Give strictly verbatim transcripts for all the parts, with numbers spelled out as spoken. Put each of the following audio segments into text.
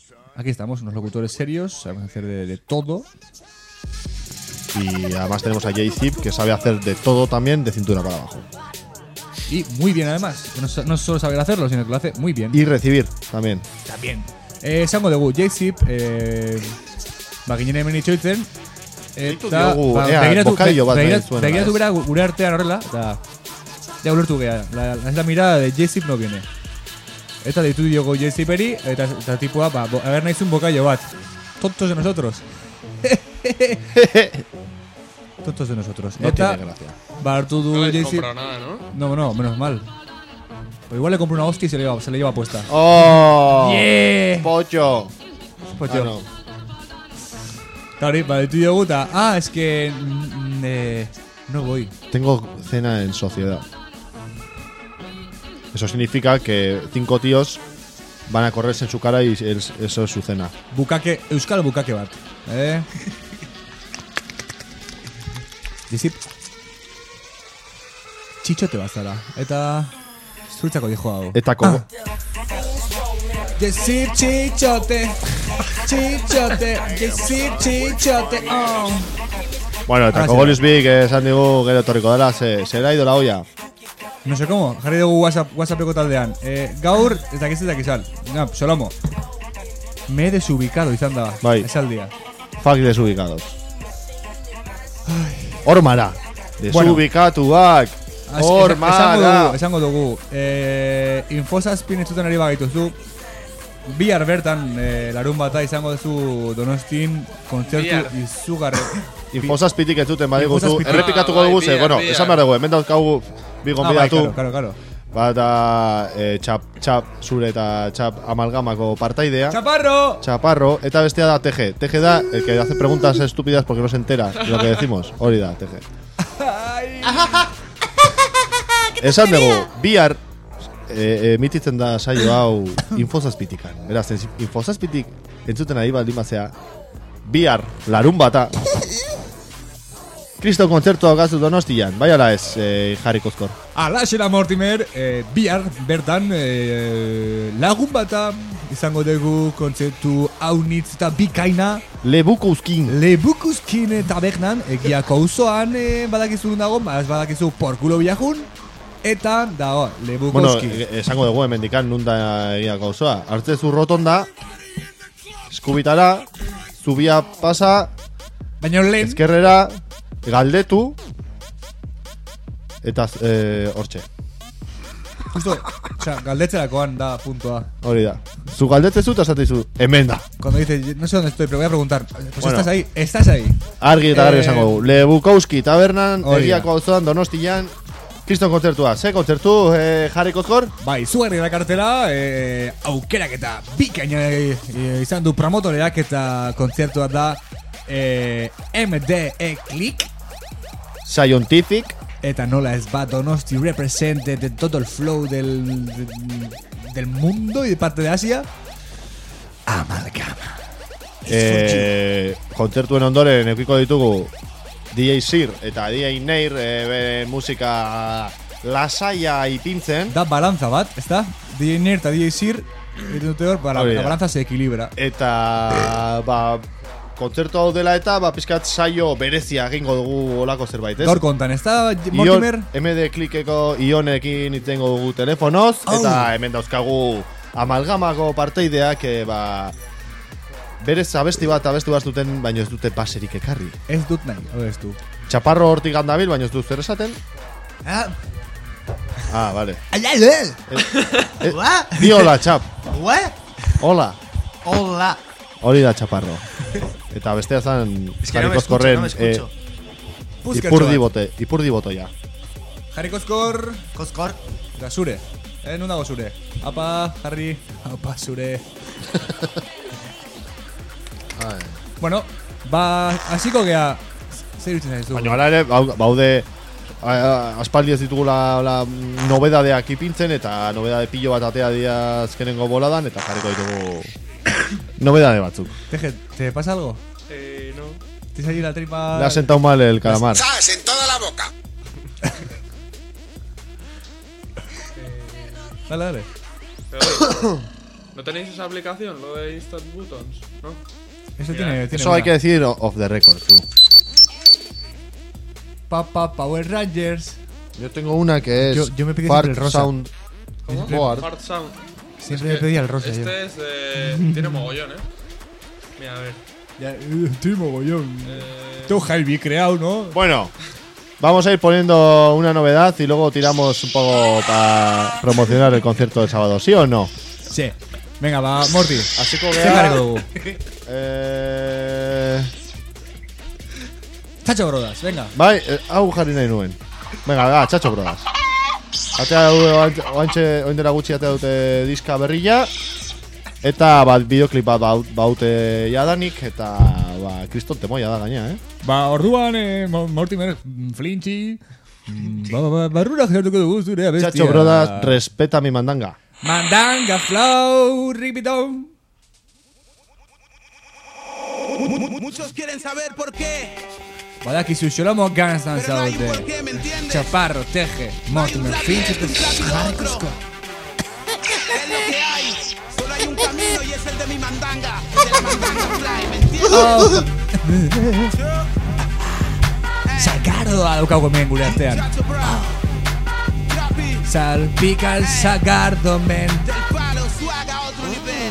Aquí estamos, unos locutores serios, sabemos hacer de, de todo. Y además tenemos a J-Zip, que sabe hacer de todo también, de cintura para abajo. Y muy bien además, no, no solo saber hacerlo, sino que lo hace muy bien. Y recibir también. También. Eh, Esango dugu, J-Zip, eh, ba, ginen hemen itxoitzen. Eta, diogu, ba, ea, begiratu, bokadillo bat begirat- nahi zuena, begiratu ez? bera gure artean horrela, eta ja ulertu geha, la, la, la mirada de J-Zip no viene. Eta deitu diogo J-Ziperi, eta, eta tipua, ba, bo, a ver, nahizu un bocadillo bat. Tontos de nosotros. Tontos de nosotros. No eta, tiene gracia. ba, hartu du No habéis J-Zip. comprado nada, ¿no? No, no, menos mal. Pero igual le compro una hostia y se le lleva, se le lleva puesta. ¡Oh! Yeah. ¡Pollo! Pues Ah, yo. no. Eta hori, ba, deitu diogu, eta, ah, es que mm, eh, no voy. Tengo cena en sociedad. Eso significa que cinco tíos van a correrse en su cara y es- eso es su cena. Bukake, euskal bukake bat. Eh? Dizip. Txitxote bat zara. Eta zurtzako dijo hau. Eta koko. Dizip txitxote. Txitxote. Dizip txitxote. Oh. Bueno, eta Ahora Kogolius Big esan digu gero etorriko dela, se, se le ha ido la olla. No sé cómo, jarri dugu WhatsApp, WhatsAppeko taldean. Eh, gaur, ez dakiz ez dakizal. No, Solomo. Me he desubicado izan da. Bai. Esaldia. Fuck desubicados. Hormara. Bueno. Desubikatuak. As- esango Hormara. dugu, esango dugu. Eh, Infosazpin entzuten ari bagaituzu. Bihar bertan, eh, larun bata izango duzu Donostin kontzertu Bihar. izugarri. Infosazpitik entzuten badiguzu. Infosazpitik. Errepikatuko Ah, dugu, bai, ze, bihar, bueno, bihar. esan behar dugu, hemen dauzkagu bi Ah, bai, gonbidatu. claro, claro, claro. Bata eh, txap, txap zure eta txap amalgamako partaidea. ¡Chaparro! Chaparro, eta bestea da T G. T G da el que hace preguntas estúpidas porque no se entera de lo que decimos. Hori da, T G. Ay. Esan dugu, bihar eh, emititzen da saio hau Infosazpitikan. Beraz, ez- Infosazpitik entzuten ari baldin bazea, bihar larun bata Kristo kontzertua gazu Donostian. Bai ala ez, eh, Jarri Kozkor. Alaxera Mortimer, eh, bihar bertan eh, lagun bata izango dugu kontzertu haunitz eta bikaina Lebukouzkin. Lebukuzkin tabernan, egiako auzoan eh, badakizu dago, ez badakizu porkulo bilajun, eta dago, Bueno, Lebukuzkin. e- esango dugu hemendikan nun da egiako osoa. Hartzezu rotonda, eskubitara, zubia pasa, Baina lehen, ezkerrera, galdetu, eta eh, hortxe. justo, osea, galdetzerakoan da puntoa. Hori da. Zu galdetzezu eta esateizu, hemen da. Cuando dice, no sé dónde estoy, pero voy a preguntar. Pues Bueno. estás ahí, estás ahí. Argi eta garbi Eh, esango dugu. Lebukowski tabernan, hori da. egiako auzoan Donostian, Kriston kontzertua. Ze kontzertu, eh, Jarri Kozkor? Bai, zugarri da kartela, eh, aukerak eta bikaina eh, izan du promotoreak eta kontzertua da eh, M D E Click. Scientific. Eta nola ez bat Donosti represented en todo el flow del, del, del mundo y de parte de Asia. Amalgama. Eh, kontzertuen ondoren eukiko ditugu D J Sir eta D J Neir eh, bere musika lasaia ipintzen. Da balanza bat, ez da? D J Nair eta D J Sir, egiten dute hor, ba, la, Hori da. la balanza se equilibra. Eta ba, kontzertu hau dela eta ba, pizkat saio berezia egingo dugu olako zerbait, ez? Gaur kontan, ez da, Ion, Mortimer? M D Klikeko Ionekin itengo dugu telefonoz, Au. eta hemen dauzkagu amalgamako parteideak e, ba, berez abesti bat abestu bat duten, baino ez dute baserik ekarri. Ez dut nahi, hau ez du. Txaparro hortik handabil, baino ez du zer esaten? Ah, Ah, vale. Allá, él. Eh, What? Di hola, txap. What? Hola. Hola. Hori da txaparro. Eta bestea zan Es que no me Jarri escucho, Kozkorren no me escucho. Puskertxo ipurdi bat. bote, ipurdi botoia. Jarri Kozkor, Coscor. eta zure. Eh, nun dago zure? Apa, Jarri, apa, zure. Bueno, ba, hasiko gea. Zer irutzen zaizu? Baina hala ere, bau- baude a- aspaldi ez ditugula la, nobedadeak ipintzen eta nobedade pilo bat atea dira azkenengo boladan eta jarriko ditugu nobedade batzuk. Teje, ¿te pasa algo? Eh, no. ¿Tienes ahí la tripa? Le ha sentado mal el calamar. ¡Zas! En toda la boca. Dale, dale. Pero, ¿No tenéis esa aplicación, lo de Instant Buttons? ¿No? Eso Mira, tiene, tiene Eso una. hay que decir off the record, tú. Papa Power Rangers. Yo tengo una que es Yo- yo me pedí Fart siempre el rosa. Sound ¿Cómo? Board. Hard Sound. Siempre Es me que pedía el rosa Este yo. es de... Tiene mogollón, ¿eh? Mira, a ver. Ya, eh, estoy mogollón. Eh... Todo Javi creado, ¿no? Bueno, vamos a ir poniendo una novedad y luego tiramos un poco para promocionar el concierto del sábado, ¿sí o no? Sí. Venga, va, Morty. Así que Se cargo. eh, Chacho Brodas, venga. bai, eh, hau jarri nahi nuen. Venga, ga, txatxo brodas. Atea du, oantxe, oindera gutxi atea dute diska berrilla. Eta bat bideoklip bat baut- baute jadanik, eta ba, kriston temoia da gaina, eh? Ba, orduan, eh, Mo- Mortimer, mm, Flinchy. mm, Ba, ba, ba, barrura geratuko dugu zure abestia. Txatxo brodas, respeta mi mandanga. Mandanga flow, ripitón. Muchos quieren saber por qué. Badakizu xolamo ganzan Pero no hay un zaude. por qué, ¿me entiendes? Chaparro, teje, No hay un Mortimer, plan Flinchy, B, un plan B de otro. Es lo que hay. Solo hay un camino y es el de mi mandanga. El de la mandanga fly, ¿me entiendes? Oh. Sagardoa daukago hemen gure artean. Chacho, bro. Trapi, Salpica el sagardo, men. del palo, swag a otro nivel.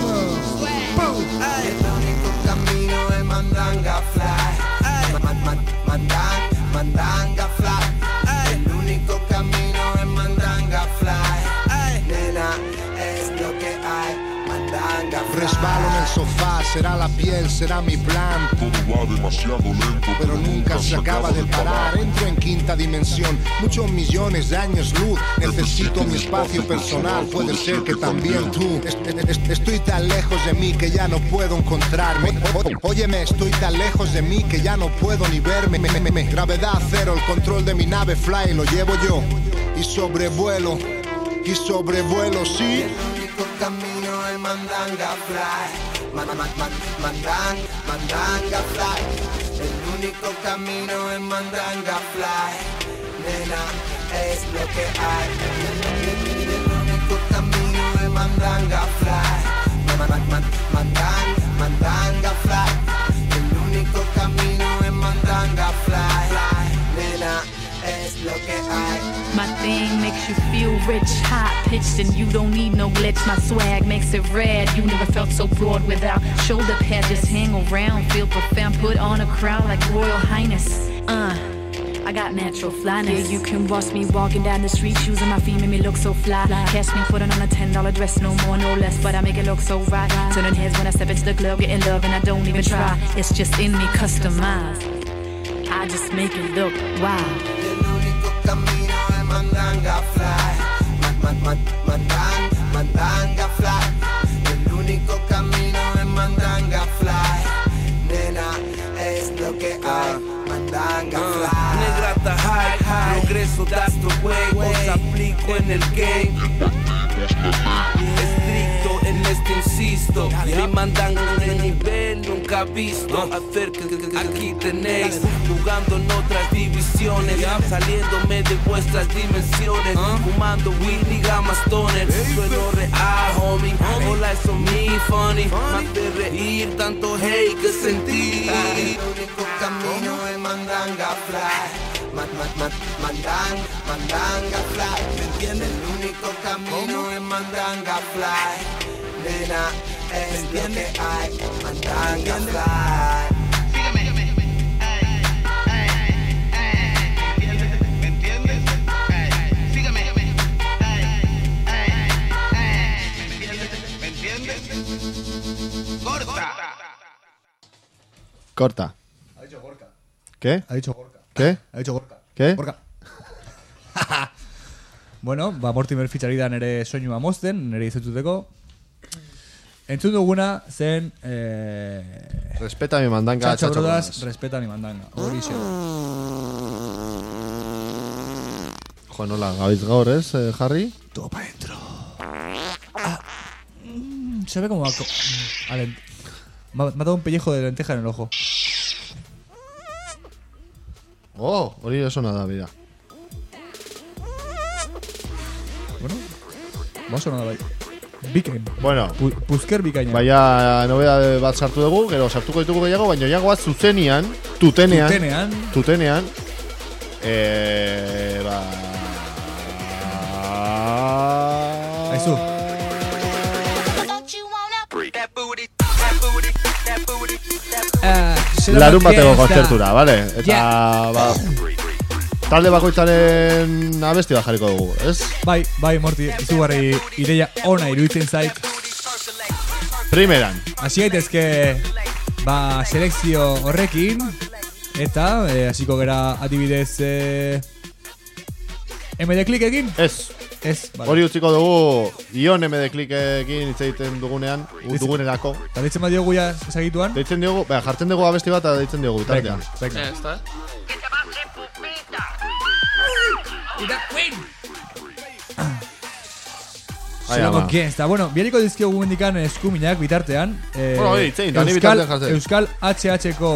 Swag. Ay. El único camino es mandanga fly. Man- man- mandan- mandanga fly. El único camino es mandanga fly. Nena, es lo que hay. Mandanga fly. Resbalo en el sofá, será la piel, será mi plan. Todo va demasiado lento, Pero nunca se acaba de parar, entro en quinta dimensión. Muchos millones de años luz, necesito mi espacio personal. Puede ser que también tú. Est- est- Estoy tan lejos de mí que ya no puedo encontrarme. O- o- Óyeme, estoy tan lejos de mí que ya no puedo ni verme. Me- me- me- Gravedad cero, el control de mi nave fly lo llevo yo. Y sobrevuelo, y sobrevuelo, sí. El único camino es mandanga fly. Man- man- man- mandan- mandanga fly. El único camino es mandanga fly. Nena, es lo que hay. El único camino es mandanga fly. Man- man- man- mandan- mandanga fly. El único camino es mandanga fly. Nena, es lo que hay. My thing makes you feel rich, hot pitched, and you don't need no glitch. My swag makes it red. You never felt so broad without shoulder pads. Just hang around, feel profound, put on a crowd like Royal Highness. Uh. I got natural flyness. Yeah, you can watch me walking down the street, shoes on my feet make me look so fly. Catch me putting on a ten dollar dress, no more, no less, but I make it look so right. Turning heads when I step into the club, getting love, and I don't even try. It's just in me, customized. I just make it look wow. El único camino es mandanga fly. Man, man, man, mandan, mandanga fly. El único camino es mandanga fly. Nena, es lo que hay. Mandanga fly. Negrata high, high. Progreso, that's the way. Os aplico en el game. Estricto en este insisto. Mi mandanga en el nivel nunca visto. Acérquense, aquí tenéis. Jugando en otras divisiones. Saliéndome de vuestras dimensiones. Fumando weed y gamas toner. Sueno real, homie. Hola, eso mi funny. Me hace reír tanto hate que sentí. El único camino es mandanga fly. Man, man, man, mandan, mandanga fly. ¿Me entiendes? El único camino es mandanga fly. Nena, es lo que hay. Mandanga fly. Corta. Ha dicho Gorka. ¿Qué? Ha dicho Gorka. ¿Qué? Ha dicho Gorka. ¿Qué? Gorka. Bueno, ba, Mortimer fitxari da nere soinua mozten, nere izututeko. Entzun duguna zen... Eh, Respeta mi mandanga, Chacho txatxo Brodas, brodas. respeta mi mandanga. Horixe. Jo, nola, gabiz gaur, ez, eh, Harry? Todo pa' dentro. Ah, mm, se ve como... a co- a len- Me ha me ha dado un pellejo de lenteja en el ojo. Oh, hori eso nada, mira. Bueno, va a sonar ahí. Bikain. Bueno, Pu Pusker bikaina. baina nobeda bat sartu dugu, gero sartuko ditugu gehiago, baina jago bat zuzenian, tutenean, Tutenean. tutenean, eh, ba... Aizu. Larun bateko kontzertura, vale? Eta, ba... Talde bakoitzaren abesti bat jarriko dugu, ez? Bai, bai, Morty, izugarri ideia ona iruditzen zait. Primeran. Hasi gaitezke, ba, selekzio horrekin, eta, eh, hasiko gera adibidez, eh, M D Clickekin? Ez. Ez, vale. Hori utziko dugu, Ion M D Clickekin hitz egiten dugunean, dugunerako. Eta deitzen bat diogu ja segituan? Deitzen diogu, beha, jartzen dugu abesti bat, eta deitzen diogu, bitartean. Venga, Ya está. Ahí Zelako ama. gangsta. Bueno, biariko dizkiogu mendikan eskuminak bitartean. Eh, Bueno, hori, itzein, eta ni Euskal, bitartean jartzen. Euskal H H-ko...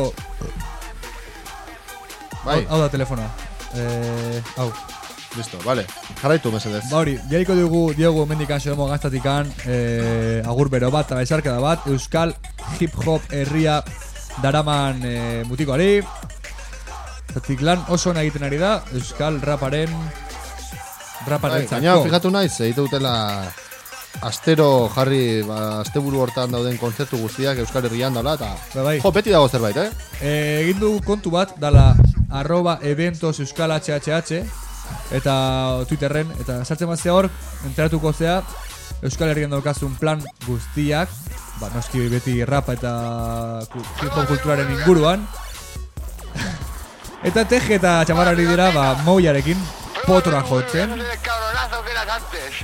Bai, Hau da telefonoa. Eh, hau. listo, vale. Jarraitu, mesedez. Ba hori, biariko dugu diogu mendikan xedomo gaztatikan eh, agur bero bat, eta besarkada bat, Euskal hip-hop herria daraman eh, mutikoari. Zatik lan oso ona egiten ari da, Euskal raparen Bai, raparen gaina, fijatu naiz, egite dutela astero jarri, ba, asteburu hortan dauden kontzertu guztiak Euskal Herrian dala, eta... Bai, bai. Jo, beti dago zerbait, eh? Eh, egin du kontu bat, dala arroba eventos euskal hhh, eta Twitterren, eta sartzen bat hor, enteratuko zea, Euskal Herrian daukazun plan guztiak, ba, noski beti rapa eta hip-hop kulturaren inguruan, eta teje eta txamarrari dira, ba, Mouiarekin, potroa jotzen. cabronazo que eras antes.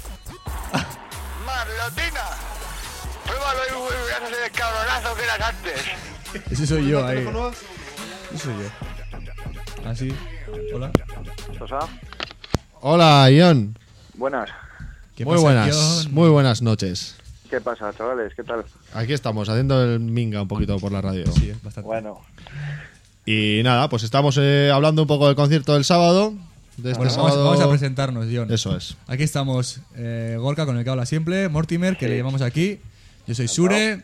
Marlotina. Pruébalo y voy a hacer el cabronazo que eras antes. Ese soy yo ahí. Ese soy yo. Así. Hola. Sosa, Hola, Ion. buenas. ¿Qué Muy pasa, buenas, John? muy buenas noches. ¿Qué pasa, chavales? ¿Qué tal? Aquí estamos, haciendo el minga un poquito por la radio. Sí, es bastante. Bueno, Y nada, pues estamos eh, hablando un poco del concierto del sábado. De este Bueno, vamos, sábado... vamos a presentarnos, John. Eso es. Aquí estamos eh, Gorka, con el que habla siempre, Mortimer, que Sí. le llamamos aquí. Yo soy Sure.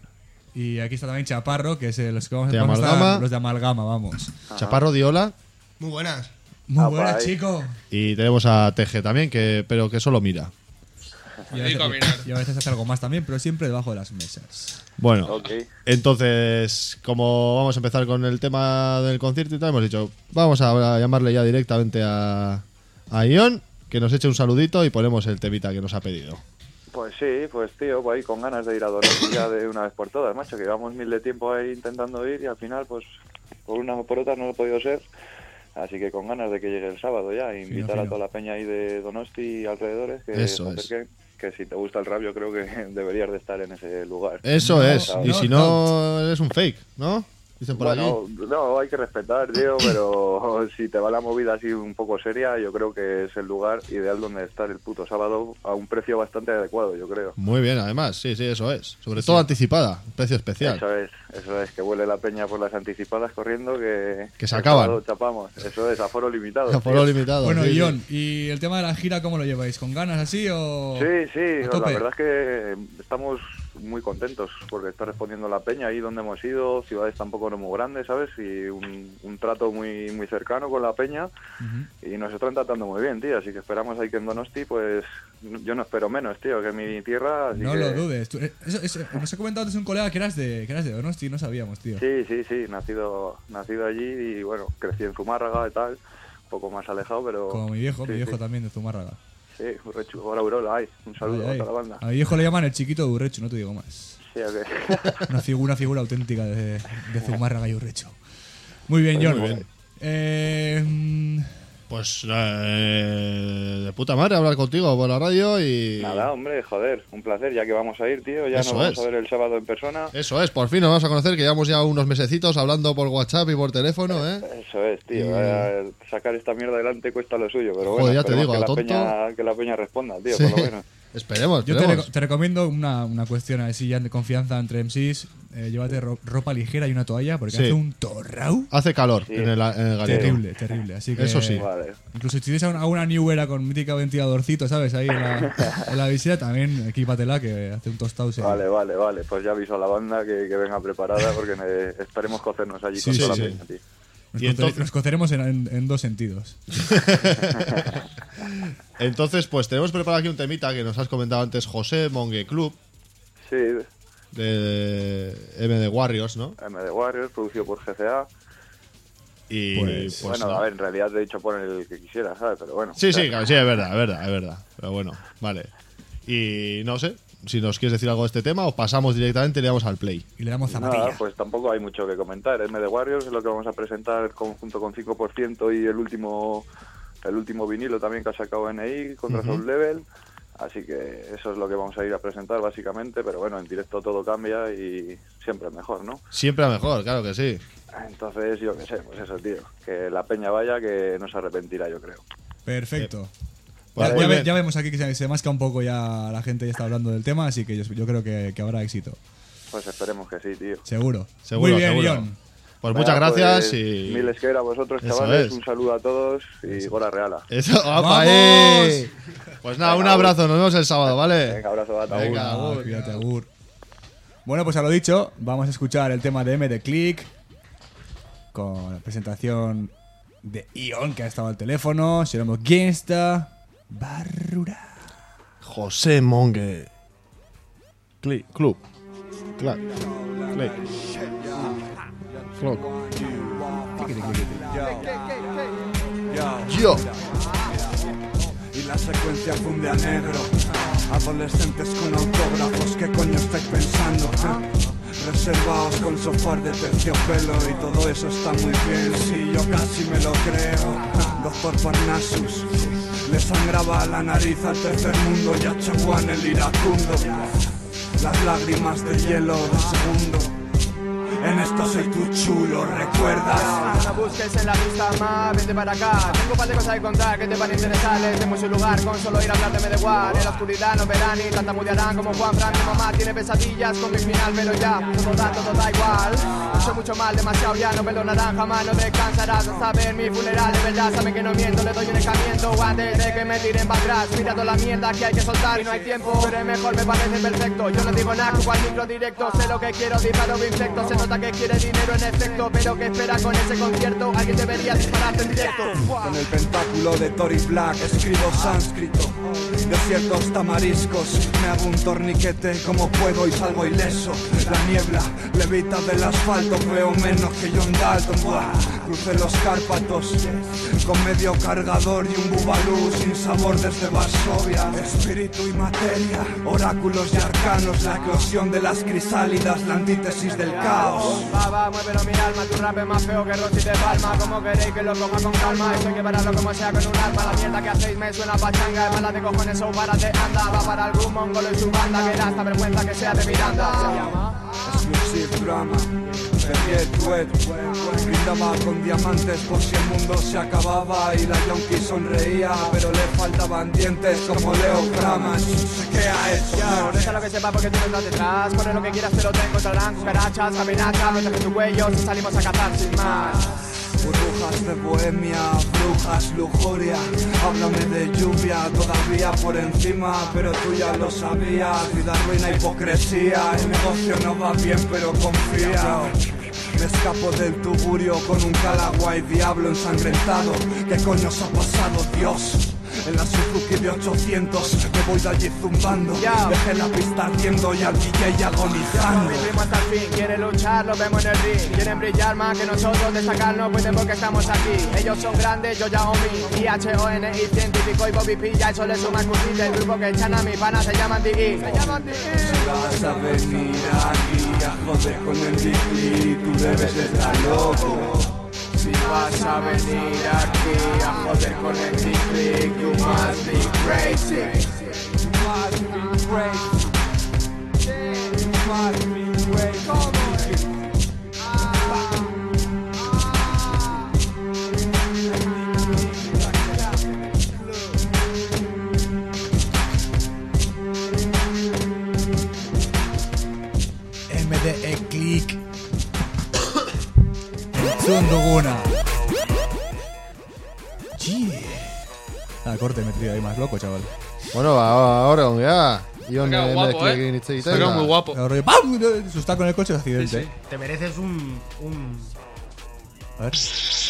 Y aquí está también Chaparro, que es el- los que vamos, De vamos a estar- Amalgama. los de Amalgama, vamos. Chaparro Diola. Muy buenas. Muy Ah, buena, guay. chico. Y tenemos a T G también, que pero que solo mira. Y a, Rico a veces, mirar. y a veces hace algo más también, pero siempre debajo de las mesas. Bueno, ok. entonces, como vamos a empezar con el tema del concierto y tal, hemos dicho, vamos a llamarle ya directamente a, a Ion, que nos eche un saludito y ponemos el temita que nos ha pedido. Pues sí, pues tío, pues ahí con ganas de ir a Donosti ya de una vez por todas, macho, que llevamos mil de tiempo ahí intentando ir y al final, pues, por una o por otra no lo ha podido ser. Así que con ganas de que llegue el sábado ya, e invitar fino. a toda la peña ahí de Donosti y alrededores que Eso se es. acerquen, que si te gusta el rap yo creo que deberías de estar en ese lugar. Eso No, es. no, Y si no, es un fake, ¿no? Dicen por Bueno, allí. no, hay que respetar, tío, pero si te va la movida así un poco seria, yo creo que es el lugar ideal donde estar el puto sábado a un precio bastante adecuado, yo creo. Muy bien, además, sí, sí, eso es. Sobre todo anticipada, precio especial. Eso es, eso es, que huele la peña por las anticipadas corriendo que... Que se el acaban. sábado chapamos, eso es, aforo limitado. Aforo tío. limitado. Bueno, sí, sí. John, ¿y el tema de la gira cómo lo lleváis? ¿Con ganas así o...? Sí, sí, a la tope? verdad es que estamos muy contentos porque está respondiendo la peña ahí donde hemos ido, ciudades tampoco no muy grandes, ¿sabes? Y un, un trato muy muy cercano con la peña y nos están tratando muy bien, tío, así que esperamos ahí que en Donosti, pues yo no espero menos, tío, que en mi tierra, así No que... lo dudes. Tú- eh, eso, eso- nos ha comentado antes un colega que eras de, que eras de Donosti, no sabíamos, tío. Sí, sí, sí, nacido nacido allí y bueno, crecí en Zumárraga y tal, un poco más alejado, pero... Como mi viejo, sí, mi viejo sí. también de Zumárraga. Sí, Urrechu, ahora Urola, ay, un saludo Ay, ay. a toda la banda. A mi viejo le llaman el chiquito de Urrechu, no te digo más. Sí, ok. Una figura, figura auténtica de, de Zumárraga y Urrechu. Muy bien, Pues John. muy bien. Eh, mm, Pues eh, de puta madre hablar contigo por la radio y... Nada, hombre, joder, un placer, ya que vamos a ir, tío, ya Eso nos vamos es. a ver el sábado en persona. Eso es, por fin nos vamos a conocer, que llevamos ya unos mesecitos hablando por WhatsApp y por teléfono, ¿eh? Eso es, tío, Y- eh, sacar esta mierda adelante cuesta lo suyo, pero Joder, bueno, ya te esperemos digo, que, a la tonto. peña, que la peña responda, tío, Sí. por lo menos. Esperemos, Yo te, esperemos. reco- te recomiendo una, una cuestión así ya de confianza entre M Cs. Eh, llévate ro- ropa ligera y una toalla porque Sí. hace un torrau Hace calor Sí. en el, en el galero. terrible, terrible. Así que, Eso sí. Vale. Incluso si tienes alguna- alguna New Era con mítica ventiladorcito, ¿sabes? Ahí en la, en la visera, también equípatela que hace un tostado. Sí. Vale, vale, vale. Pues ya aviso a la banda que, que venga preparada porque ne- esperemos cocernos allí Sí, con sí, toda sí. la peña, tío. Nos, Y cocer- entonces- nos coceremos en, en- en dos sentidos. Entonces, pues tenemos preparado aquí un temita que nos has comentado antes, José Monge Club, Sí, de M D Warriors, ¿no? M D Warriors, producido por G C A. Y Pues, pues, bueno, no. a ver, en realidad te he dicho poner el que quisiera, ¿sabes? Pero bueno. Sí, sí, claro. claro, sí, es verdad, es verdad, es verdad. Pero bueno, vale. Y no sé, si nos quieres decir algo de este tema o pasamos directamente y le damos al play. Y le damos zapatilla. Nada, pues tampoco hay mucho que comentar. M D Warriors es lo que vamos a presentar conjunto con cinco por ciento y el último el último vinilo también que ha sacado N I contra Ujú. Soul Level. Así que eso es lo que vamos a ir a presentar básicamente, pero bueno, en directo todo cambia y siempre es mejor, ¿no? Siempre a mejor, claro que sí. Entonces, yo qué sé, pues eso, tío. Que la peña vaya, que no se arrepentirá, yo creo. Perfecto. Pues ya, muy ya ve- bien. ya vemos aquí que se, se masca un poco ya la gente ya está hablando del tema, así que yo, yo creo que, que habrá éxito. Pues esperemos que sí, tío. Seguro. Seguro, Muy bien, seguro. Ion. Pues Venga, muchas gracias pues, y... Mil esquera a vosotros, Eso chavales. es. Un saludo a todos y Gora Reala. Eso, ¡opa, ¡Vamos! eh! Pues nada, un Venga, abrazo, nos vemos el sábado, ¿vale? Venga, abrazo, gata. Venga, Ah, agur. cuídate, agur. Bueno, pues a lo dicho, vamos a escuchar el tema de M de Click con la presentación de Ion, que ha estado al teléfono. Seremos Gangsta Barrura. José Monge Cli- Club. Clac. Click. Clock. Yo. Y la secuencia funde a negro. Adolescentes con autógrafos, ¿qué coño estáis pensando? ¿Eh? Reservaos con sofás de terciopelo y todo eso está muy bien, sí, yo casi me lo creo. Doctor Parnassus le sangraba la nariz al tercer mundo y a Chaguán el iracundo. Las lágrimas de hielo de segundo. En esto soy tu chulo, ¿recuerdas? No busques en la vista más, vente para acá. Tengo un par de cosas que contar que te van a interesar. Les demos un lugar con solo ir a hablar de me da igual. En la oscuridad no verán ni tartamudearán como Juan Fran. Mi mamá tiene pesadillas con mi final, pero ya todo da, todo da igual. Mucho, mucho mal, demasiado ya no perdonarán. Jamás no descansarás hasta ver mi funeral. De verdad saben que no miento, le doy un escamiento antes de que me tiren para atrás. Mira toda la mierda que hay que soltar y no hay tiempo. Pero es mejor, me parece perfecto. Yo no digo nada, cual micro directo. Sé lo que quiero, disparo de insecto. Se nota que quiere dinero en efecto, pero que espera con ese concierto. Alguien debería dispararte en directo. Con el pentáculo de Tory Black escribo sánscrito. Desiertos tamariscos, me hago un torniquete como puedo y salgo ileso. La niebla levita del asfalto, veo menos que John Dalton. Buah, crucé los Cárpatos con medio cargador y un bubalú sin sabor desde Varsovia. Espíritu y materia, oráculos y arcanos, la eclosión de las crisálidas, la antítesis del caos. Va, va, muévelo mi alma, tu rap es más feo que Rosy de Palma. Como queréis que lo coja con calma, esto hay que pararlo como sea con un arma. La mierda que hacéis me suena a pachanga, es mala de cojones o párate, anda. Va para algún mongolo en su banda, que da esta vergüenza que sea de Miranda. Se llama Exclusive drama, Perrier Duet. Brindaba con diamantes por si el mundo se acababa y la yonki sonreía, pero le faltaban dientes como Leo Kramas. Sé qué ha hecho. Yo, déjalo que sepa porque tú no estás detrás. Corre lo que quieras pero te encontrarán cucarachas, amenazas, protege tu cuello si salimos a cazar sin más. Burbujas de bohemia, brujas, lujuria. Háblame de lluvia, todavía por encima, pero tú ya lo sabías. Vida, ruina, hipocresía. El negocio no va bien, pero confía. Me escapo del tuburio con un Calaguay diablo ensangrentado. ¿Qué coño os ha pasado, Dios? En la Suzuki de ochocientos me voy de allí zumbando. Dejé la pista ardiendo y al D J agonizando. Mi primo hasta el fin, quiere luchar, lo vemos en el ring. Quieren brillar más que nosotros, destacar no pueden porque estamos aquí. Ellos son grandes, yo ya Omi. I H O N I, científico y Bobby P. Ya eso le suma exclusiva. El grupo que echan a mi pana se llaman D I. Se llaman D I. Si vas a venir aquí a joder con el Dicli, tú debes estar loco. Si vas a venir aquí a joder con el Dicli, you must be crazy. You must be crazy. You must be crazy. M D E Click. Entzun duguna. Yeah. Ah, corte, me he traído ahí más loco, chaval. Bueno, va, ahora, onge, ya. Ion, Saca eh, guapo, me- eh. que- Saca muy guapo. El rollo, ¡pam! Sustar con el coche de accidente. Sí, sí. Te mereces un... un... A ver.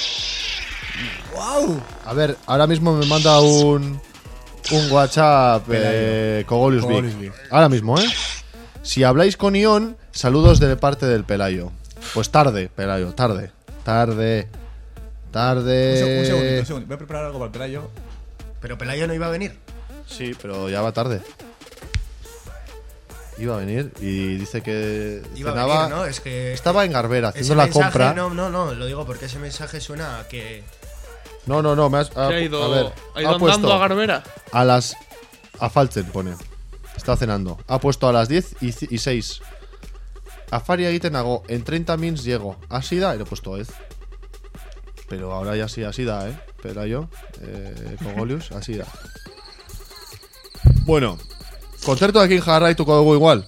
¡Wow! A ver, ahora mismo me manda un un WhatsApp eh, Cogolius Vic. Cogolius Vic. Ahora mismo, ¿eh? Si habláis con Ion, saludos de parte del Pelayo. Pues tarde, Pelayo, tarde. Tarde. Tarde. Un, seg- un segundito, un segundito. Voy a preparar algo para el Pelayo. Pero Pelayo no iba a venir. Sí, pero ya va tarde. Iba a venir y dice que Iba cenaba- a venir, ¿no? Es que... estaba en Garbera haciendo ese la mensaje, compra. No, no, no, lo digo porque ese mensaje suena a que... No, no, no, me has, ¿Qué ha ido, a ver, ha ido puesto andando a Garbera? A las a Faltzen pone. Está cenando. Ha puesto a las diez y, ci- y seis. Afari egiten nago, en treinta mins llego. Así da, y le he puesto ez. Pero ahora ya sí, así da, eh. Pero yo, eh, Cogolius, así da. Bueno, concerto aquí en jarraituko dugu igual.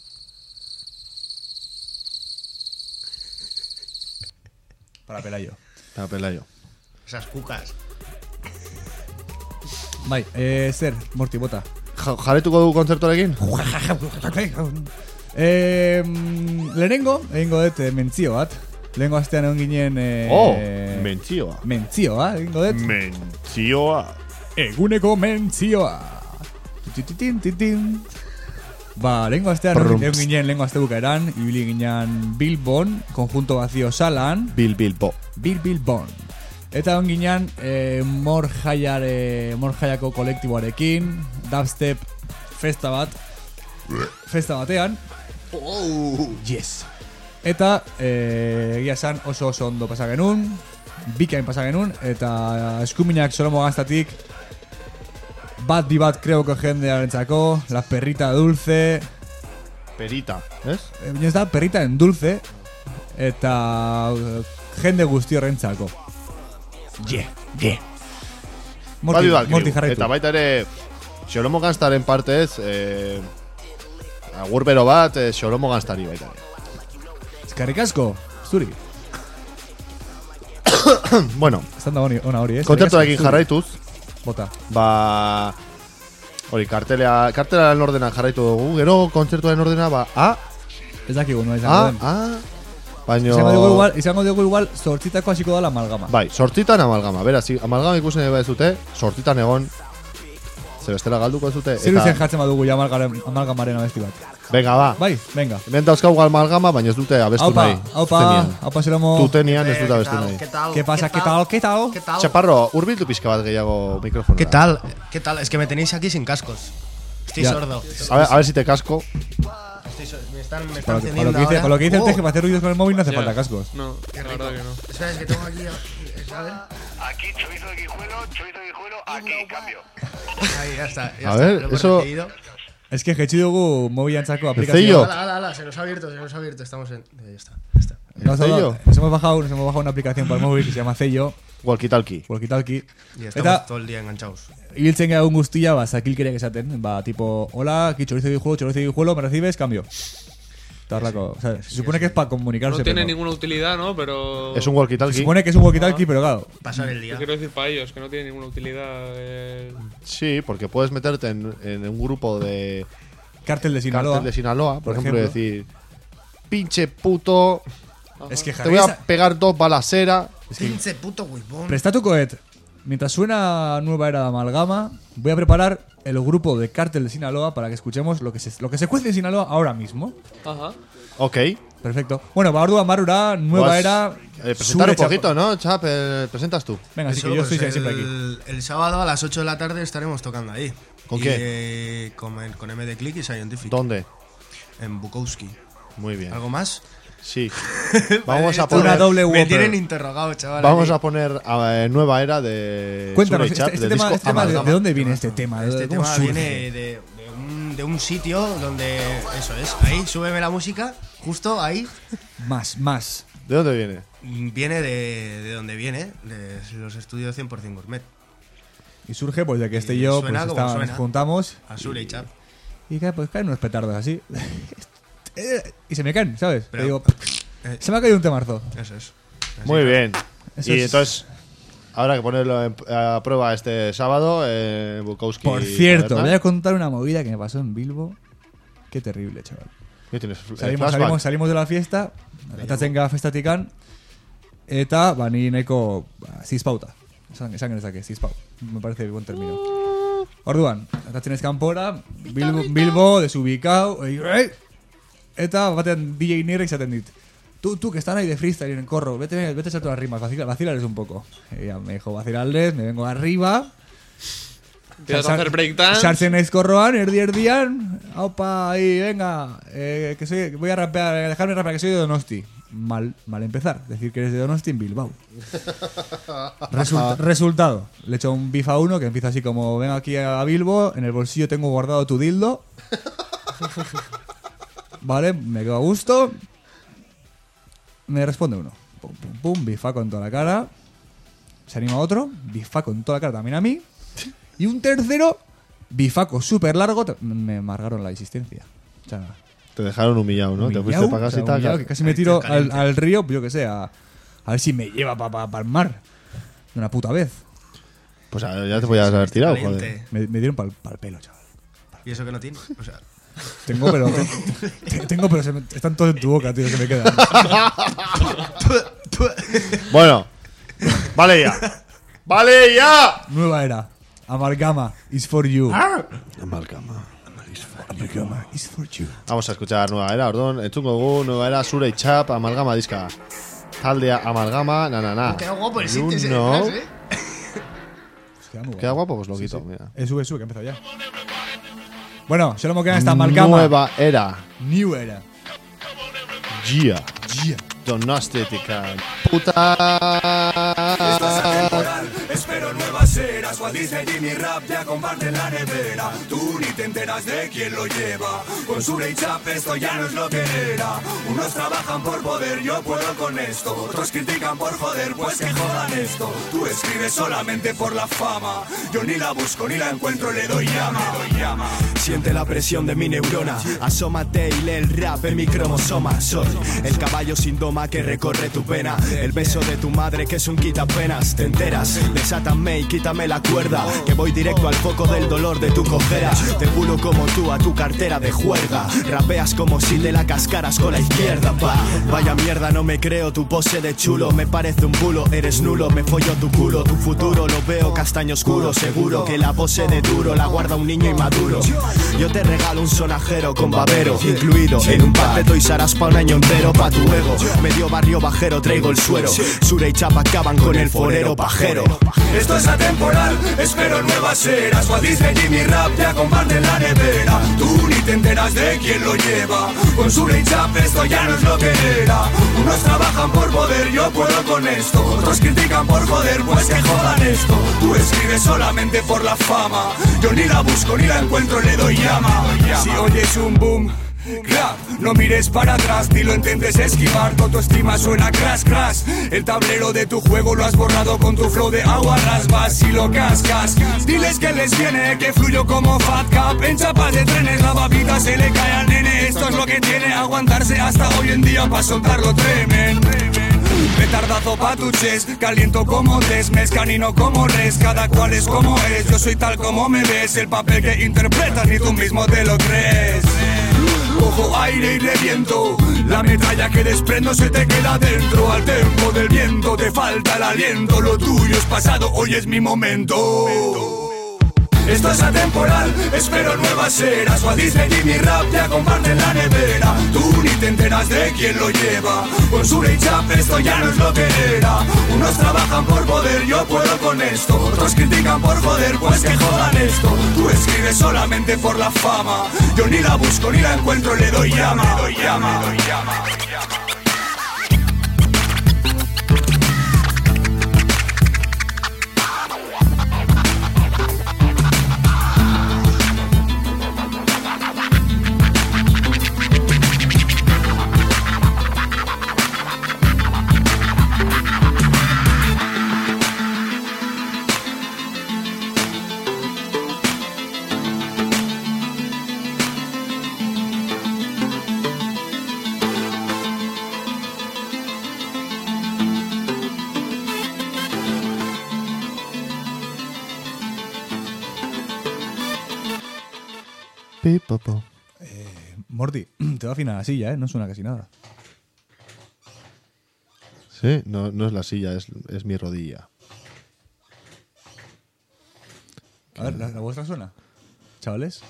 Para Pelayo. Para Pelayo. Esas cucas. Bai, eh, zer, Morty, bota. Ja- Jarraituko dugu kontzertuarekin? eh, lehenengo, egingo dut eh, mentzio bat. Lehengo astean egon ginen... Eh, Oh, mentzioa. Mentzioa, egingo dut. Mentzioa. Eguneko mentzioa. Tititin, titin. Ba, lehengo astean Prrrumps. egon ginen lehengo aste bukaeran. Ibili ginen Bilbon, Conjunto Vacío Salan. Bil Bilbo. Bil Bilbon. Eta egon ginen eh, Mor Jaiare, Mor Jaiako kolektiboarekin, dubstep festa bat, festa batean. Oh. Yes. Eta eh, egia esan oso oso ondo pasa genuen, bikain pasa genuen, eta eskuminak Solomo Gaztatik bat bi bat kreoko jendearentzako, la perrita dulce. Perita, ez? Eh, ez da, perrita en dulce, eta eh, jende guzti horrentzako. Yeah, yeah. Morty, Badi dakigu. Morty jarraitu. Eta baita ere Xolomo Ganstaren partez eh, agur bero bat eh, Xolomo Ganstari baita ere. Eskerrik asko, zuri. Bueno, Estan da honi- ona hori, eh? kontzertuarekin Zuri. jarraituz. Bota. Ba hori, kartelea Kartelaren ordena jarraitu dugu. Gero kontzertuaren ordena, ba A, Ez dakigu, no, A, izango den. A Baino Izango dugu igual, izango dugu igual zortzitako hasiko da la amalgama. Bai, sortzitan amalgama. Beraz, si amalgama ikusten eba ez dute, sortzitan egon ze bestela galduko ez dute. Zer izen jartzen badugu ja amalgaren- amalgamaren abesti bat. Venga, ba. Bai, venga. Hemen dauzkagu amalgama, baina ez dute abestu Aupa, nahi. aupa, Zenian. aupa Xolomo. Tutenian ez dute Eh, abestu ¿qué tal? nahi. ¿Qué tal? ¿Qué pasa? ¿Qué tal? ¿Qué tal? ¿Qué tal? Chaparro, urbildu pizka bat gehiago mikrofono. ¿Qué tal? ¿Qué tal? Es que me tenéis aquí sin cascos. Estoy Ya. sordo. A ver, a ver si te casco. Estoy so- me están, me Con están lo, que, con, lo encendiendo que dice, ahora. con lo que dice el Oh, teje para hacer ruidos con el móvil no hace Ya. falta cascos. No, qué la rico. verdad que no. Espera, es que tengo aquí... ¿Sabes? Aquí chorizo de guijuelo, chorizo de guijuelo, aquí cambio. Ahí, ya está. Ya A está, ver, lo hemos eso- recibido. Es que jetxi dugu mobilantzako zello. aplikazio. Ala, ala, ala, se nos ha abierto, se nos ha abierto. Estamos en... Ya está, ya está. Nos, ha ¿Zello? dado- nos hemos bajado, nos hemos bajado una aplicación para el móvil que se llama Zello, Walkie talkie. walkie talkie. Y estamos Eta todo el día enganchados. ibiltzen gara un guztia, ba, zakilkeriak esaten, ba, tipo, hola, aquí chorizo de guijuelo, chorizo de guijuelo, ¿me recibes? Cambio. Eta horrelako, o sea, se supone que es para comunicarse, No tiene pero no. ninguna utilidad, ¿no? Pero. Es un walkie Se talkie. supone que es un walkie talkie, pero claro, Pasar el Yo día. quiero decir para ellos, que no tiene ninguna utilidad. el- Sí, porque puedes meterte en, en un grupo de Cártel de Sinaloa. Cártel de Sinaloa, por, por ejemplo, y ejemplo. decir pinche puto, Es que te voy a Javier, pegar dos balaceras. es que Pinche puto huevón. prestatu coet. Mientras suena nueva era de amalgama, voy a preparar el grupo de Cártel de Sinaloa para que escuchemos lo que se, lo que se cuece en Sinaloa ahora mismo. Ajá. Ok. Perfecto. Bueno, ba orduan barura, nueva Pues, era. eh, presentar zure un chapa- poquito, ¿no, Chap? Eh, presentas tú. Venga, así Eso, que yo pues, estoy el, siempre aquí. El sábado a las ocho de la tarde estaremos tocando ahí. ¿Con Y, qué? eh, con, el- con M D Click y Scientific. ¿Dónde? En Bukowski. Muy bien. ¿Algo más? Sí. Vamos a Esto Una poner, doble Me Whopper. tienen interrogado, chaval. vamos aquí. a poner eh, nueva era de Cuéntanos, Sure este, Chap, este del tema, disco este tema, ¿de, Amalgama. de dónde viene este tema? Este ¿Cómo tema surge? viene de, de un, de un sitio donde. Eso es, ahí, súbeme la música, justo ahí. Más, más. ¿De dónde viene? Viene de, de donde viene, de los estudios cien por cien Gourmet. Y surge pues de que este Y y yo pues, suena como está- suena. nos juntamos Azul y Chap. y cae, pues caen unos petardos así. eh, y se me caen, ¿sabes? Pero- Te digo, eh, se me ha caído un temarzo. Eso es. Muy bien. Eso y es- entonces, habrá que ponerlo en- a prueba este sábado en Bukowski. Por cierto, Taberna. voy a contar una movida que me pasó en Bilbo. Qué terrible, chaval. ¿Qué tienes? Salimos, Flashback. salimos, salimos de la fiesta, eta zenga festatikan, eta ba, ni nahiko ba, zizpauta. Esan, esan genezake, zizpau. Me parece buen término. Orduan, atatzen ez kanpora, Bilbo, Bilbo desubicao, ei, ei, eta batean D J Nirrek izaten dit. Tú, tú, que están ahí de freestyle en el corro, vete, vete a echar todas las rimas, vacila- vacilales un poco. Y ya me dijo, vacilarles, me vengo arriba. Te vas a hacer breakdance. Sartzen naiz korroan, erdi erdian. Aupa, ahí, venga. Eh, que soy, voy a rapear, eh, dejarme rapear, que soy de Donosti. Mal, mal empezar. Decir que eres de Donosti en Bilbao. Result- resultado. Le echo un bif a uno que empieza así como, venga aquí a Bilbo, en el bolsillo tengo guardado tu dildo. Vale, me quedo a gusto. Me responde uno. Pum, pum, pum, bifaco en toda la cara. Se anima otro, bifaco en toda la cara también a mí. Y un tercero, bifaco súper largo, te- me amargaron la existencia. O sea, Te dejaron humillado, ¿no? Te fuiste humillao, para o casa sea, y tal. humillao, que casi me tiro al, al río, yo que sé, a, a ver si me lleva para pa, pa el mar. De una puta vez. Pues a- ya te podías haber tirado, joder. Caliente. Me, me dieron para el pelo, chaval. ¿Y eso que no tiene? O sea, Tengo, pero. te- te- tengo, pero se me- están todos en tu boca, tío, se me quedan. Bueno, vale ya. ¡Vale ya! Nueva era. Amalgama is for you. Amalgama. Amalgama is for you. Vamos a escuchar Nueva Era, ordón. Entzungo gu, Nueva Era, Sure y Chap, Amalgama diska. Taldea Amalgama, na na na. queda guapo el You sitio ese know. detrás, ¿eh? Queda muy Queda guapo, pues lo Sí, quito, sí. mira. Eh, sube, sube, que empieza ya. Bueno, solo me queda esta amalgama. Nueva Era. New era. Gia. Gia. Donostética. Puta. Espero nuevas eras, Walt Disney y mi rap ya comparten la nevera. Tú ni te enteras de quién lo lleva. Con Sure y Chap esto ya no es lo que era. Unos trabajan por poder, yo puedo con esto. Otros critican por joder, pues que jodan esto. Tú escribes solamente por la fama. Yo ni la busco ni la encuentro, le doy llama, le doy llama. Siente la presión de mi neurona. Asómate y lee el rap en mi cromosoma. Soy el caballo sin doma que recorre tu pena. El beso de tu madre que es un quitapenas. Te enteras, desátame y quítame la cuerda. Que voy directo al foco del dolor de tu cojera. Te pulo como tú a tu cartera de juerga. Rapeas como si te la cascaras con la izquierda, pa. Vaya mierda, no me creo tu pose de chulo. Me parece un bulo, eres nulo, me follo tu culo. Tu futuro lo veo castaño oscuro. Seguro que la pose de duro la guarda un niño inmaduro. Yo te regalo un sonajero con babero incluido en un pack de Toys R Us pa' un año entero pa' tu ego. Medio barrio bajero traigo el suero. Sure y Chap acaban con el forero pajero. Esto es atemporal, espero nuevas eras. Walt Disney y mi rap ya comparten la nevera. Tú ni te enteras de quién lo lleva. Con Sure y Chap esto ya no es lo que era. Unos trabajan por poder, yo puedo con esto. Otros critican por joder, pues que jodan esto. Tú escribes solamente por la fama. Yo ni la busco ni la encuentro, le doy llama. Si oyes un boom, rap, no mires para atrás, ni lo intentes esquivar. Tu autoestima suena crash, crash. El tablero de tu juego lo has borrado con tu flow de agua raspas y lo cascas. Diles que les viene, que fluyo como Fat Cap. En chapas de trenes la babita se le cae al nene. Esto es lo que tiene aguantarse hasta hoy en día pa' soltarlo tremen. Petardazo pa' tu chest, caliento como desmes, canino como res, cada cual es como es, yo soy tal como me ves, el papel que interpretas ni tú mismo te lo crees. Cojo aire y reviento, la metralla que desprendo se te queda dentro, al tempo del viento te falta el aliento, lo tuyo es pasado, hoy es mi momento. Esto es atemporal, espero nuevas eras. Walt Disney y mi rap ya comparten la nevera. Tú ni te enteras de quién lo lleva. Con Sure y Chap esto ya no es lo que era. Unos trabajan por poder, yo puedo con esto. Otros critican por joder, pues que jodan esto. Tú escribes solamente por la fama. Yo ni la busco ni la encuentro, le doy llama, le doy llama, le doy llama. pipopo. Eh, Morty, te va a afinar la silla, ¿eh? No suena casi nada. Sí, no, no es la silla, es, es mi rodilla. A ver, ¿la, la vuestra suena? Chavales.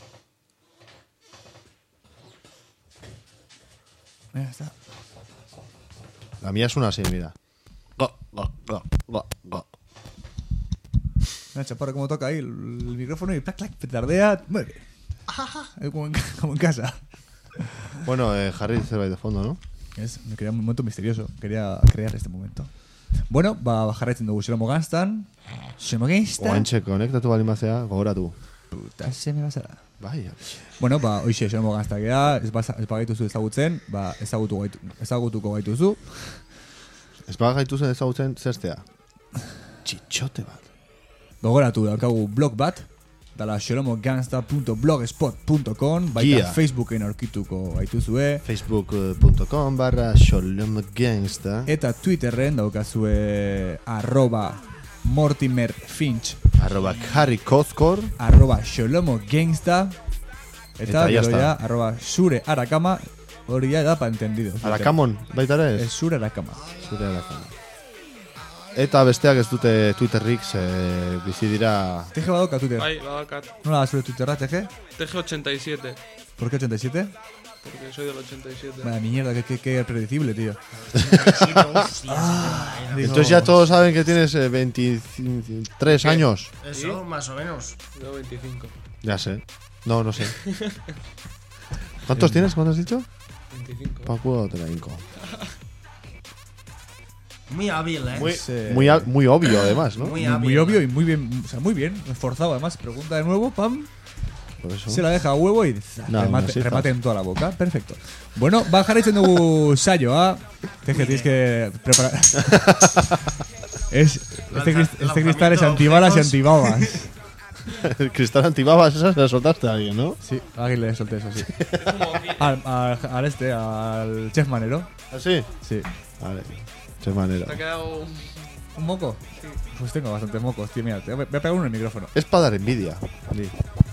Ya está. La mía suena así, mira. Go, go, go, go, go. Mira, chaparro, cómo toca ahí el, el micrófono y plac, plac, petardea. Muere. Como en, como en casa. Bueno, eh, Harry se va ahí de fondo, ¿no? Es, me quería un momento misterioso. Quería crear este momento. Bueno, ba, jarraitzen dugu Xeromo Ganstan. Xeromo Ganstan. Oantxe, konektatu balimazea, gogoratu. Puta, se me basara. Bai, Bueno, ba, hoxe Xeromo Ganstak ea, ez, ba, ez bagaituzu ezagutzen, ba, ezagutu gaitu, ezagutuko gaituzu. Ez bagaituzen ezagutzen zestea. Txitxote bat. Gogoratu daukagu blog bat, dala xeromogangsta punto blogspot punto com, baita Gia. Facebooken aurkituko gaituzue. Facebook punto com barra xeromogangsta. Eta Twitterren daukazue arroba Mortimer Finch, arroba Harry Kozkor, arroba xeromogangsta, eta Eta ya gero está. ya arroba Sure Arakama, hori ya da pa entendido. Arakamon, baita ere ez? Ez Sure Arakama. Zure Arakama. Eta besteak ez dute Twitterrik, ze bizi dira... Teje badoka Twitter. Bai, badakat. Nola da zure Twitterra, Teje? T G ochenta y siete. ¿Por qué ochenta y siete? Porque soy del ochenta y siete. Vaya mierda, que, que, que predecible, tío. Ah, Entonces ya todos saben que tienes eh, veintitrés años. Eso, más o menos. Yo veinticinco. Ya sé. No, no sé. ¿Cuántos tienes? ¿Cuántos has dicho? veinticinco. Pa' culo te la hinco. Muy hábil, ¿eh? Muy, Sí. muy, a- muy obvio, además, ¿no? Muy Muy, hábil. muy obvio y muy bien, o sea, muy bien, esforzado además. Pregunta de nuevo, pam, Por eso. se la deja a huevo y za, No, remate, así remate fácil. en toda la boca. Perfecto. Bueno, va jarraitzen dugu saioa. Teje, tienes que preparar. es, este, crist- este cristal es antibalas y antibabas. El cristal antibabas, esa se la soltaste a alguien, ¿no? Sí, a alguien le solté eso, sí. al, al, al este, al chef Manero. ¿Ah, sí? Sí. Vale. Qué manera. Te ha quedado... ¿Un moco? Sí. Pues tengo bastantes mocos, tío. Mira, te voy a pegar uno en el micrófono. Es para dar envidia. Sí.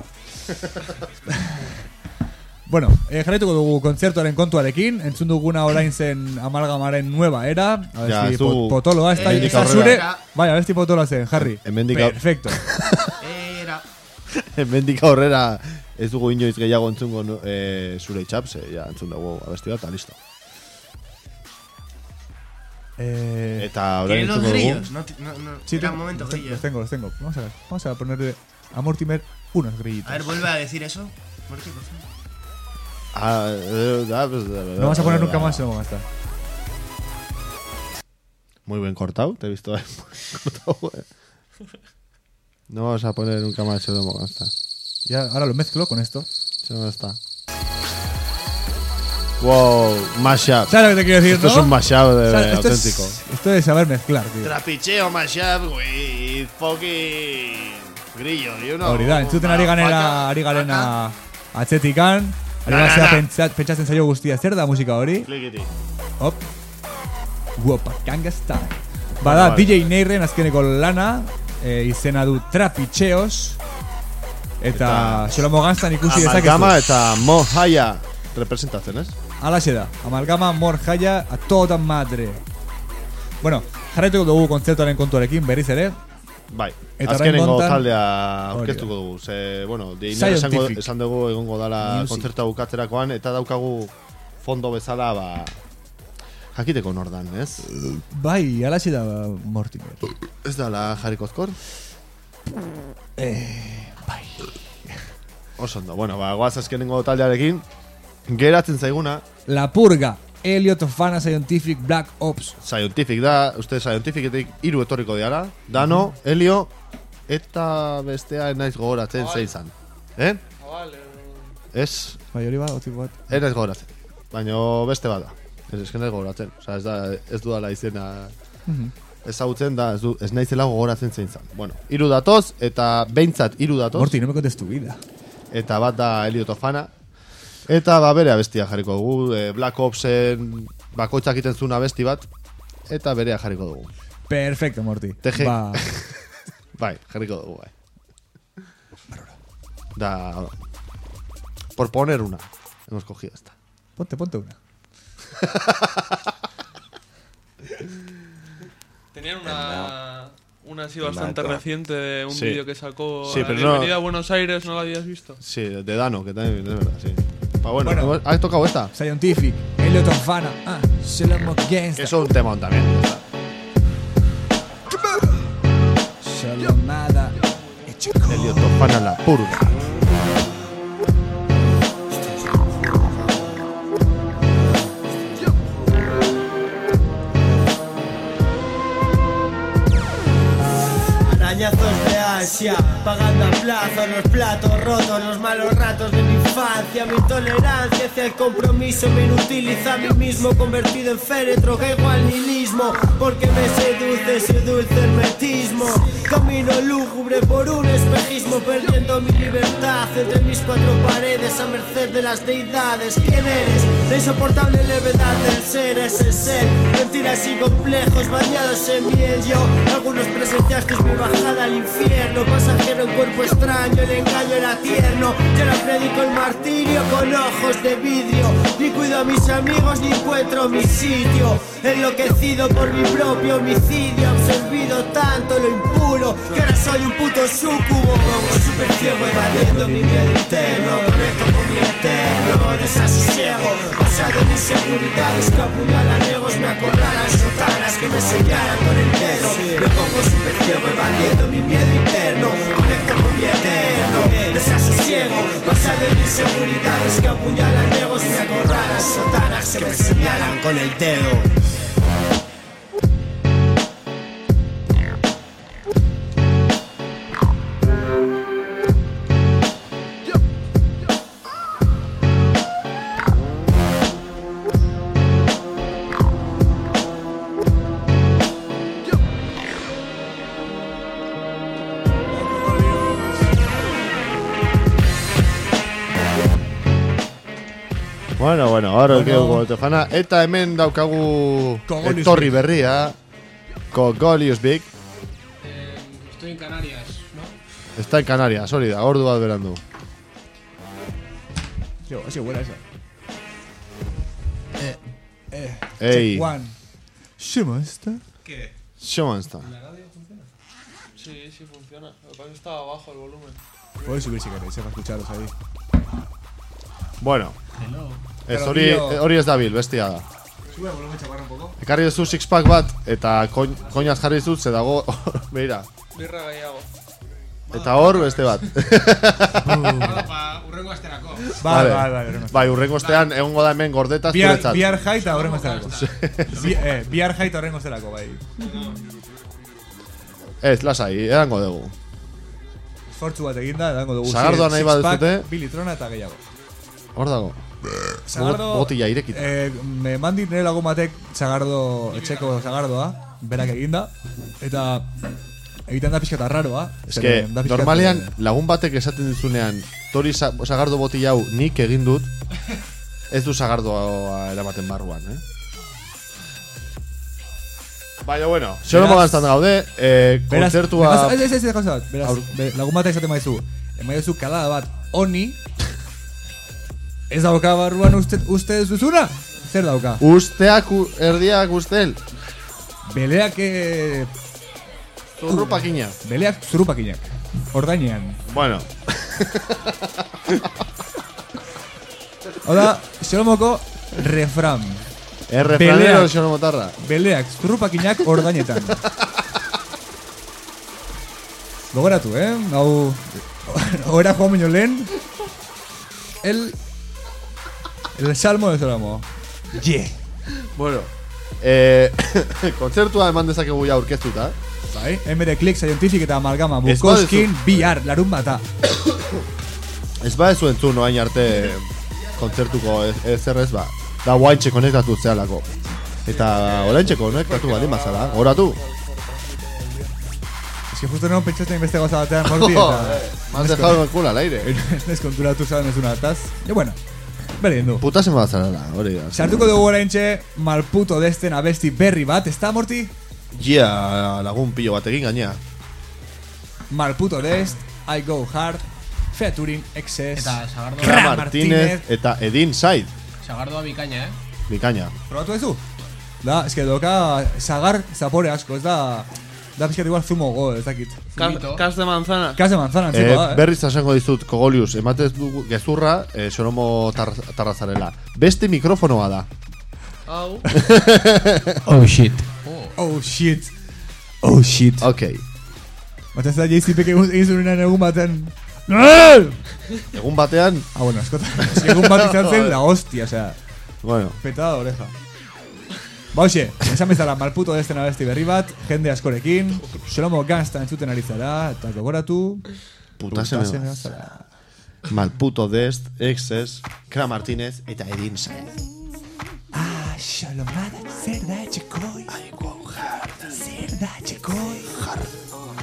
Bueno, eh, jarraituko dugu kontzertuaren kontuarekin, entzun duguna orain zen amalgamaren nueva era, abesti Ja, ez po, dugu- potoloa, ez da, Hemendik ez da aurrera. zure, bai, abesti potoloa zen, Harry. Hemendik au- Perfecto. Era. Hemendik aurrera ez dugu inoiz gehiago entzungo no, eh, zure itxaps, eh, ja, entzun dugu abesti bat, eta listo. Eh, Eta orain ¿Tiene los entzungo dugu. grillos? No, ti- no, no. sí, era tengo, un momento los, tengo, grillo. los tengo, los tengo. Vamos a ver, vamos a ponerle a Mortimer unos grillitos. A ver, vuelve a decir eso. Morty, por favor. Ah, eh, ah, pues, No vamos a poner nunca más, no vamos a estar. Muy bien cortado, te he visto ahí muy cortado, eh. No vamos a poner nunca más el domo, hasta. Ya, ahora lo mezclo con esto. Se no está. Wow, mashup. ¿Sabes lo que te quiero decir, Esto no? es un mashup de, O sea, esto auténtico. Es, esto es saber mezclar, tío. Trapicheo mashup with fucking grillo, you know. Hori da, entzuten ari ganera, ari garena atzetikan. Ari Na, na, gazea na. pentsa, pentsatzen zaio guztia, zer da musika hori? Klikiti. Hop. Guopa, Ganga Style. Bada, Vale, D J Neiren azkeneko lana, eh, izena du Trapicheos. Eta Xolomo Ganstan ikusi Amalgama dezakezu. eta Mohaya representatzen, ez? Alaxe da, Amalgama, Mor Jaya, a toda madre. Bueno, jarraituko dugu kontzertuaren kontuarekin berriz ere. Bai, Eta azkenengo orain kontan- taldea Hori aurkeztuko da. dugu. Ze, bueno, deiner esango, Scientific esan dugu egongo dala Music. kontzertua bukatzerakoan, eta daukagu fondo bezala, ba, jakiteko nordan, ez? Bai, alaxe da Mortimer. Ez dala Harry Kozkor? Eh, bai. Oso ondo, bueno, ba, goaz azkenengo taldearekin, geratzen zaiguna, La Purga, Elliot Fana Scientific Black Ops. Scientific da, uste Scientificetik hiru etorriko diara, Dano, Helio, eta bestea ez naiz gogoratzen zein zan. Eh? Ah, vale. Ez, Bai, hori bat, otik bat. ez naiz gogoratzen, baina beste bat da. Ez esken naiz gogoratzen, osea, ez da, ez dudala izena Mhm. ezagutzen da, ez, du, ez naizela gogoratzen zein zan. Bueno, hiru datoz, eta behintzat hiru datoz, Morty, no me contes tu vida. eta bat da Helio Tofana, eta ba bere abestia jarriko dugu, e, Black Opsen bakoitzak egiten zuen abesti bat, eta berea jarriko dugu. Perfecto, Morty. Teje. Ba, Bai, jarriko dugu, bai. Da, por poner una, hemos cogido esta. Ponte, ponte una. Tenían una... Una así bastante reciente de un Sí. vídeo que sacó Sí, la pero Bienvenida no- a Buenos Aires, ¿no la habías visto? Sí, de Dano, que también es verdad, sí. Ah, bueno, Bueno. hemos- ¿has tocado esta? Scientific, Elliot Fana, ah, Shalom Gangsta. Que eso es un temón también. Shalomada. Elliot Fana la purga. Arañazos de Asia, pagando a plazo los platos rotos, los malos ratos de mi infancia, mi tolerancia hacia el compromiso me inutiliza a mí mismo, convertido en féretro, caigo al nihilismo, porque me seduce su dulce hermetismo. Camino lúgubre por un espejismo, perdiendo mi libertad entre mis cuatro paredes a merced de las deidades. ¿Quién eres? La insoportable levedad del ser, ese ser, mentiras y complejos bañados en miel. Yo, algunos presenciasteis mi bajada al infierno, pasajero en cuerpo extraño, el engaño era tierno. Yo no predico el martirio con ojos de vidrio, ni cuido a mis amigos ni encuentro mi sitio. Enloquecido por mi propio homicidio, absorbido tanto lo impuro que ahora soy un puto súcubo. Como super ciego evadiendo mi miedo interno, conecto con mi eterno desasosiego. Basado en inseguridades que apuñalan egos, me acorralan sotanas que me señalan con el dedo. Me pongo super ciego evadiendo mi miedo interno, conecto con mi eterno desasosiego. Basado en inseguridades que apuñalan egos, me acorralan sotanas que me señalan con el dedo. Bueno, bueno, ahora Bueno. bueno. que Tefana. Eta hemen daukagu Kogolius etorri Big. berria. Kogolius Big. Eh, estoy en Canarias, ¿no? Está en Canarias, hori da, ordu bat berandu. Yo, ha sido buena esa. Eh, eh. Ey. Check one. ¿Shema esta? ¿Qué? Showmansta. ¿La radio funciona? Sí, sí funciona. Lo que pasa es que estaba bajo el volumen. Podéis subir si queréis, eh, para escucharos ahí. Bueno. Hello. Ez Pero hori, tío- hori ez dabil, bestia da. Sube el volumen, chaparra un poco. Ekarri duzu six pack bat, eta koin, koinaz jarri dizut, ze dago, beira. Birra gehiago. Eta hor, beste bat. Pa, urrengo asterako. Vale, vale, vale, urrengo Bai, urrengo ostean, egongo da hemen gordetaz Bihar, zuretzat. bihar jai eta horrengo zerako. Bi, eh, bihar jai eta horrengo zerako, bai. Ez, lasai, edango dugu. Esfortzu bat eginda, edango dugu. Sagardoa nahi Six pack, baduzute. bi litrona eta gehiago. Hor dago. Sagardo, Botila irekita. eh, me mandit nire lagun batek Sagardo, etxeko Sagardoa, berak eginda, eta egiten da pixka eta raroa. Ez que, da pixka normalean, eta- lagun batek esaten dizunean, tori sa- sagardo botila hau nik egin dut, ez du sagardoa eramaten barruan, eh? Baina, bueno, xero Beraz- modan gaude, eh, Beraz, kontzertua... Ez, ez, ez, ez, gauza bat. Beraz, Aur- be, lagun batek esaten maizu, emaizu kalada bat honi, ez dauka barruan uste, uste ez duzuna? Zer dauka? Usteak, u- erdiak ustel. Beleak... Eh, Zurrupakinak. Beleak zurrupakinak. Ordainean. Bueno. Oda, Xolomoko refran. Errefranero Xolomotarra. Beleak zurrupakinak ordainetan. Gogoratu, eh? Hau... Hora joan baino lehen... El... El salmo de Solomo. Yeah. Bueno. Eh, kontzertua eman dezakegu ja aurkeztuta. Bai, emere klik scientific eta amalgama Ez Bukoskin baduzu- bihar, larun bata. Ez ba ez zuen zuen oain arte kontzertuko ez, ez errez ba. Da guaintxe konektatu zealako. Eta oraintxe konektatu baldin bazala. Goratu. Es que justo no pentsaste en beste gauza batean morti eta... Me has dejado el culo al aire. Ez konturatu zaben ez una ataz. Y bueno, berdin du. Putasen bazala da, hori da. Sartuko dugu oraintxe malputo desten abesti berri bat, ez da morti? Yeah, lagun pilo batekin gainea. Malputo dest, I go hard, Featuring Excess. Eta Sagardo Kra Martínez eta Edin Said. Sagardoa bikaina, eh? Bikaina. Probatu ezu? Da, eske doka sagar zapore asko, ez da... Da pixkat igual zumo go, ez dakit. Kas de manzana. Kas de manzana, eh, antziko da, eh? Berriz esango dizut, Kogolius, ematez du gezurra, eh, Solomo tar tarrazarela. Beste mikrofonoa da. Au. Oh shit. Oh, oh shit. Oh shit. Ok. Bata ez da J C P egin zurenan egun batean. Egun batean? Ah, bueno, eskota. Egun bat izan zen la hostia, o sea. Bueno. Petada oreja. Ba, hoxe, esan bezala malputo desten abesti berri bat, jende askorekin, Solomo Gangsta entzuten ari zara, eta gogoratu... Putaseme zara. Malputo dest, Excess, Kra Martínez eta Edin Said. Ah, Sholomada, zer da etxekoi. Aiko, jarda. Zer da etxekoi. Jarda.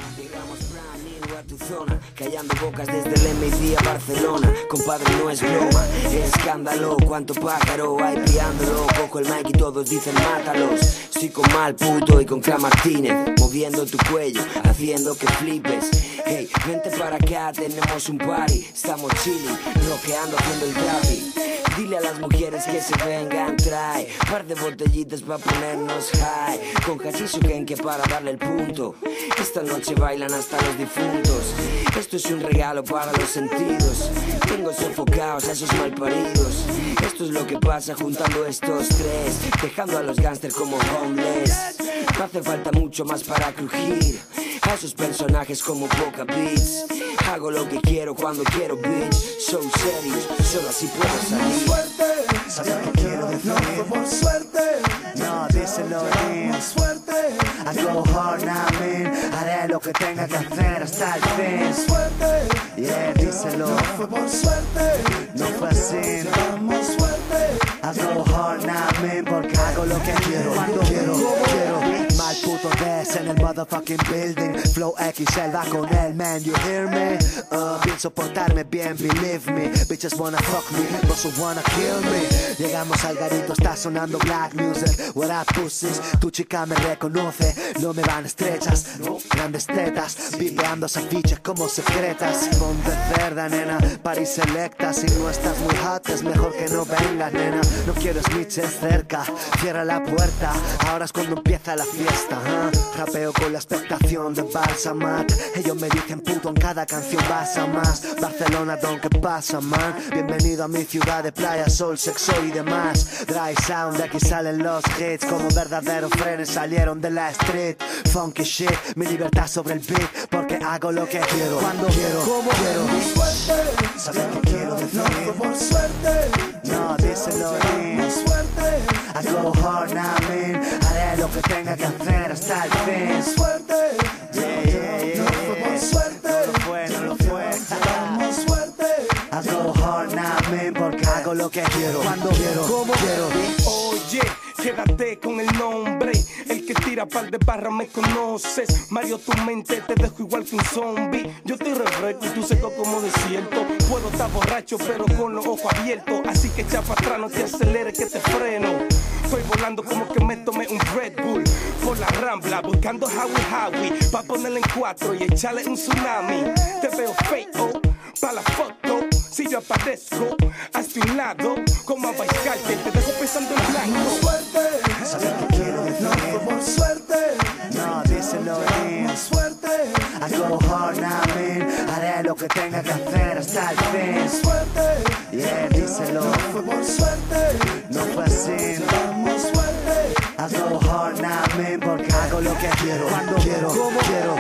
Tu zona, callando bocas desde el M I D a Barcelona. Compadre, no es broma, escándalo. Cuánto pájaro hay piándolo. Cojo el mic y todos dicen mátalos. Sí, con mal puto y con Kra Martínez, moviendo tu cuello, haciendo que flipes. Hey, vente para acá, tenemos un party. Estamos chilling, rockeando, haciendo el graffiti. Dile a las mujeres que se vengan, trae par de botellitas para ponernos high. Con cachizo que para darle el punto. Esta noche bailan hasta los difuntos. Esto es un regalo para los sentidos. Tengo sofocados a esos malparidos. Esto es lo que pasa juntando estos tres, dejando a los gangsters como homeless. No hace falta mucho más para crujir a esos personajes como poca beats. Hago lo que quiero cuando quiero, bitch. Son serios, solo así puedo salir. Suerte, ¿sabes lo que quiero decir? No fue por suerte, no, díselo bien. Suerte, I go hard now, man. Haré lo que tenga que hacer hasta el fin. Suerte, yeah, díselo. No fue por suerte, no fue así. Damos suerte, I go hard now, man. Porque hago lo que quiero, cuando quiero, quiero. Mal puto des en el motherfucking building. Flow X L va con él, man, you hear me? Uh, pienso portarme bien, believe me. Bitches wanna fuck me, also wanna kill me. Llegamos al garito, está sonando black music. What up, pussies? Tu chica me reconoce, no me van estrechas, no, grandes tetas, vipeando afiches como secretas. Ponte cerda, nena, Paris selecta. Si no estás muy hot, es mejor que no vengas, nena. No quiero snitches cerca, cierra la puerta. Ahora es cuando empieza la fiesta, ¿eh? Rapeo con la expectación de Balsamac. Ellos me dicen puto en cada canción vas a más. Barcelona, don, ¿qué pasa, man? Bienvenido a mi ciudad de playa, sol, sexo y demás. Dry sound, de aquí salen los hits. Como verdaderos frenes salieron de la street. Funky shit, mi libertad sobre el beat. Porque hago lo que quiero, cuando quiero, como quiero. Suerte, ¿sabes qué quiero decir? No fue por suerte, no, díselo bien. Suerte, I go hard now, man. Haré lo que tenga que hacer hasta el fin. Suerte, yeah, yeah, yeah. No fue por suerte, no lo fue, no lo fue. Damos suerte, I go hard now, man. Porque hago lo que quiero, cuando quiero, como quiero. Oye, quédate con el nombre. El que tira par de barras me conoces. Mario, tu mente te dejo igual que un zombie. Yo te refresco y tú seco como desierto. Puedo estar borracho pero con los ojos abiertos. Así que echa para atrás, no te aceleres que te freno. Estoy volando como que me tomé un Red Bull. Por la rambla, buscando Howie Howie. Pa' ponerle en cuatro y echarle un tsunami. Te veo feo, pa' la foto. Si yo aparezco, hazte un lado. Como a Baikal, que te dejo pensando en blanco. Suerte, ¿sabes qué quiero decir? No fue por suerte, no, díselo bien. Suerte, I go hard now, man. Haré lo que tenga que hacer hasta el fin. Suerte, yeah, díselo. No fue por suerte, no fue así. Damos suerte, I go hard now, man. Porque hago lo que quiero, cuando quiero, como quiero.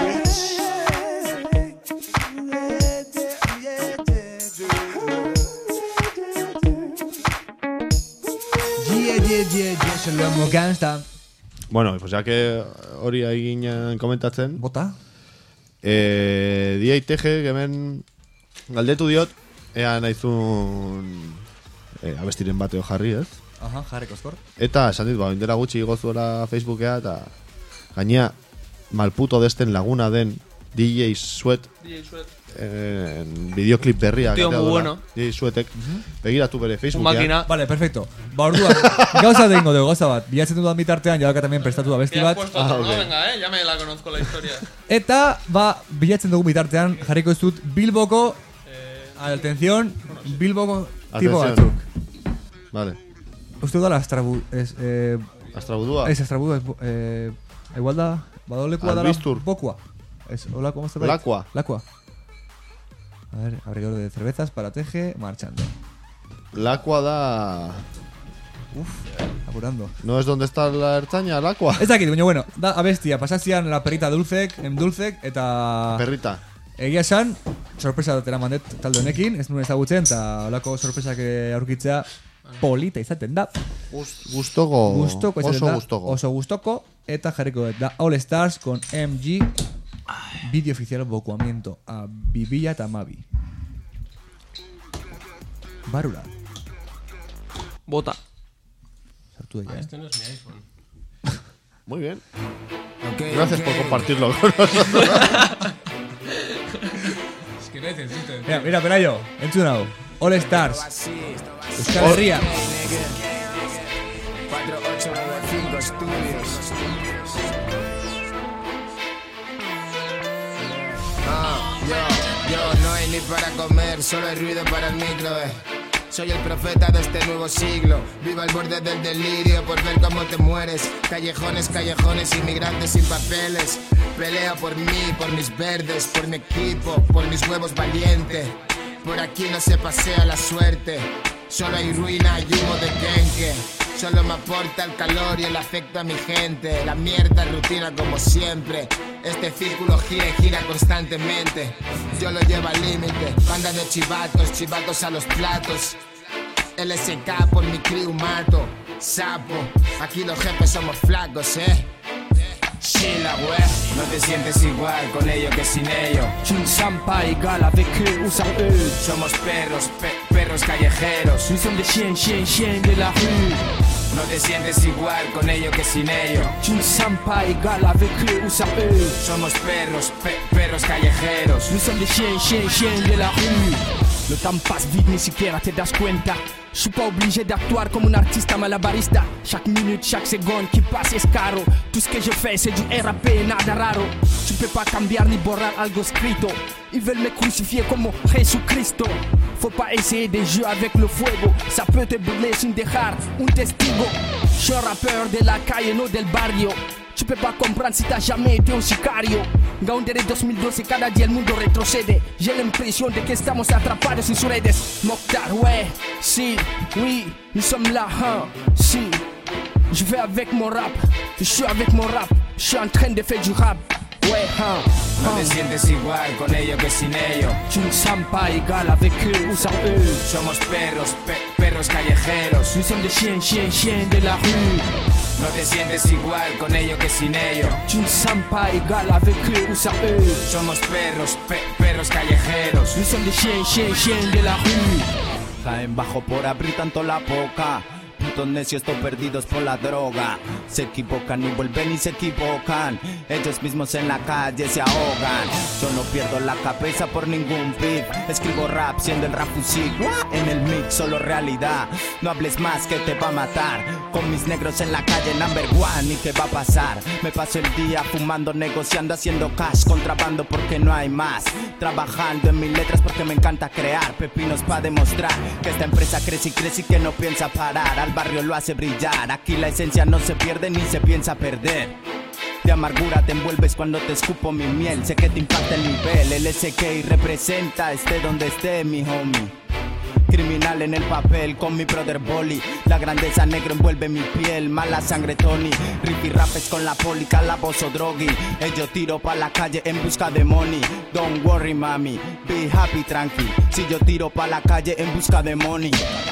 Yeah, yeah, yeah, Solomo Gangsta. Bueno, pues ya que hori egin komentatzen. Bota. Eh, D I T G, hemen galdetu diot, ea naizun eh, abestiren bateo jarri, ez? Aha, jarri koskor. Eta esan dit, ba, indera gutxi gozuela Facebookea, eta gainea malputo desten laguna den D J Sweat. D J Sweat. Eh, videoclip berria. Tío, muy bueno. D J Sweatek. Begiratu bere Facebookea. Un máquina. Vale, perfecto. Ba, orduan, gauza dengo dugu, gauza bat. Bilatzen dudan bitartean, jadaka también prestatu da besti bat. Puesto ah, okay. No, venga, eh, ya me la conozco la historia. Eta, ba, bilatzen dugu bitartean, jarriko ez dut Bilboko Atención, Bilbo tipo Atención. batzuk. Vale. Uste da la Astrabu... Es, eh, Astrabudua. Ez, Astrabudua. Es, eh, igual da... Badolekua dara Albistur. Bokua. Es, hola, ¿cómo está? Lakua. Lakua. A ver, abridor de cervezas para Teje, marchando. Lakua da... Uf, apurando. ¿No es donde está la ertzaña, Lakua? Ez dakit, baina bueno, da abestia, pasazian la perrita dulzek, em dulzek, eta... Perrita. Egia esan, sorpresa dutera mandet talde honekin, ez nuen ezagutzen, eta olako sorpresak aurkitzea polita izaten da. Gustoko. Gustoko izaten Oso da. gustoko. Oso gustoko, eta jarriko dut da All Stars con M G, vídeo oficial bokuamiento a Bibilla eta Mabi. Barura. Bota. Sartu de Ah, ya, este no es mi iPhone. Muy bien. Okay, Gracias okay. por compartirlo con nosotros. Es que necesito. Mira, mira, Pelayo, entzun hau. All Stars. Euskal Herria. cuatro ocho nueve cinco Studios. Ah, yo, yo, no hay ni para comer, solo hay ruido para el micro, eh. Soy el profeta de este nuevo siglo. Vivo al borde del delirio por ver cómo te mueres. Callejones, callejones, inmigrantes sin papeles. Peleo por mí, por mis verdes, por mi equipo, por mis huevos valientes. Por aquí no se pasea la suerte. Solo hay ruina y humo de dengue. Solo me aporta el calor y el afecto a mi gente. La mierda rutina como siempre. Este círculo gira y gira constantemente. Yo lo llevo al límite. Banda de chivatos, chivatos a los platos. L S K por mi crew mato. Sapo, aquí los jefes somos flacos, eh. Chila, wey. No te sientes igual con ellos que sin ellos. Une sympa égale avec eux ou sans eux. Somos perros, pe perros callejeros. Nous sommes des chiens, chiens, chiens de la rue. No te sientes igual con ellos que sin ellos. Une sympa égale avec eux ou sans eux. Somos perros, pe perros callejeros. Nous sommes des chiens, chiens, chiens de la rue. Le temps passe vite, ni siquiera te das cuenta. Je suis pas obligé d'actuar como un artista malabarista. Chaque minute, chaque seconde qui passe es caro. Tout ce que je fais c'est du R A P, nada raro. Tu peux pas cambiar ni borrar algo escrito. Ils veulent me crucifier como Jesucristo. Faut pas essayer de jouer avec le fuego. Ça peut te brûler sin dejar un testigo. Je suis un rappeur de la calle, no del barrio. Tu peux pas comprendre si t'as jamais été un sicario. Gaunde de dos mil doce, cada día el mundo retrocede. J'ai l'impression de que estamos atrapados en sus redes. Mokhtar, ouais, si, oui, nous sommes là, hein, si. Je vais avec mon rap, je suis avec mon rap. Je suis en train de faire du rap, ouais, hein. No te sientes igual con ellos que sin ellos. Tu ne sens pas égal avec eux ou sans eux. Somos perros, pe perros callejeros. Nous sommes des chiens, chiens, chiens de la rue. No te sientes igual con ellos que sin ellos. Tu ne sens pas égal avec eux ou sans eux. Somos perros, pe perros callejeros. Nous sommes des chiens, chiens, chiens de la rue. Caen bajo por abrir tanto la boca. Putos necios, todos perdidos por la droga. Se equivocan y vuelven y se equivocan. Ellos mismos en la calle se ahogan. Yo no pierdo la cabeza por ningún beat. Escribo rap siendo el rap fusil. En el mix solo realidad. No hables más que te va a matar. Con mis negros en la calle number one. ¿Y qué va a pasar? Me paso el día fumando, negociando, haciendo cash. Contrabando porque no hay más. Trabajando en mis letras porque me encanta crear. Pepinos para demostrar que esta empresa crece y crece y que no piensa parar. Al barrio lo hace brillar. Aquí la esencia no se pierde ni se piensa perder. De amargura te envuelves cuando te escupo mi miel. Sé que te impacta el nivel. El S K representa, esté donde esté mi homie. Criminal en el papel con mi brother Bolly. La grandeza negro envuelve mi piel. Mala sangre Tony. Rippy rapes con la poli, calabozo drogui. Ellos tiro pa' la calle en busca de money. Don't worry mami, be happy tranqui. Si yo tiro pa' la calle en busca de money.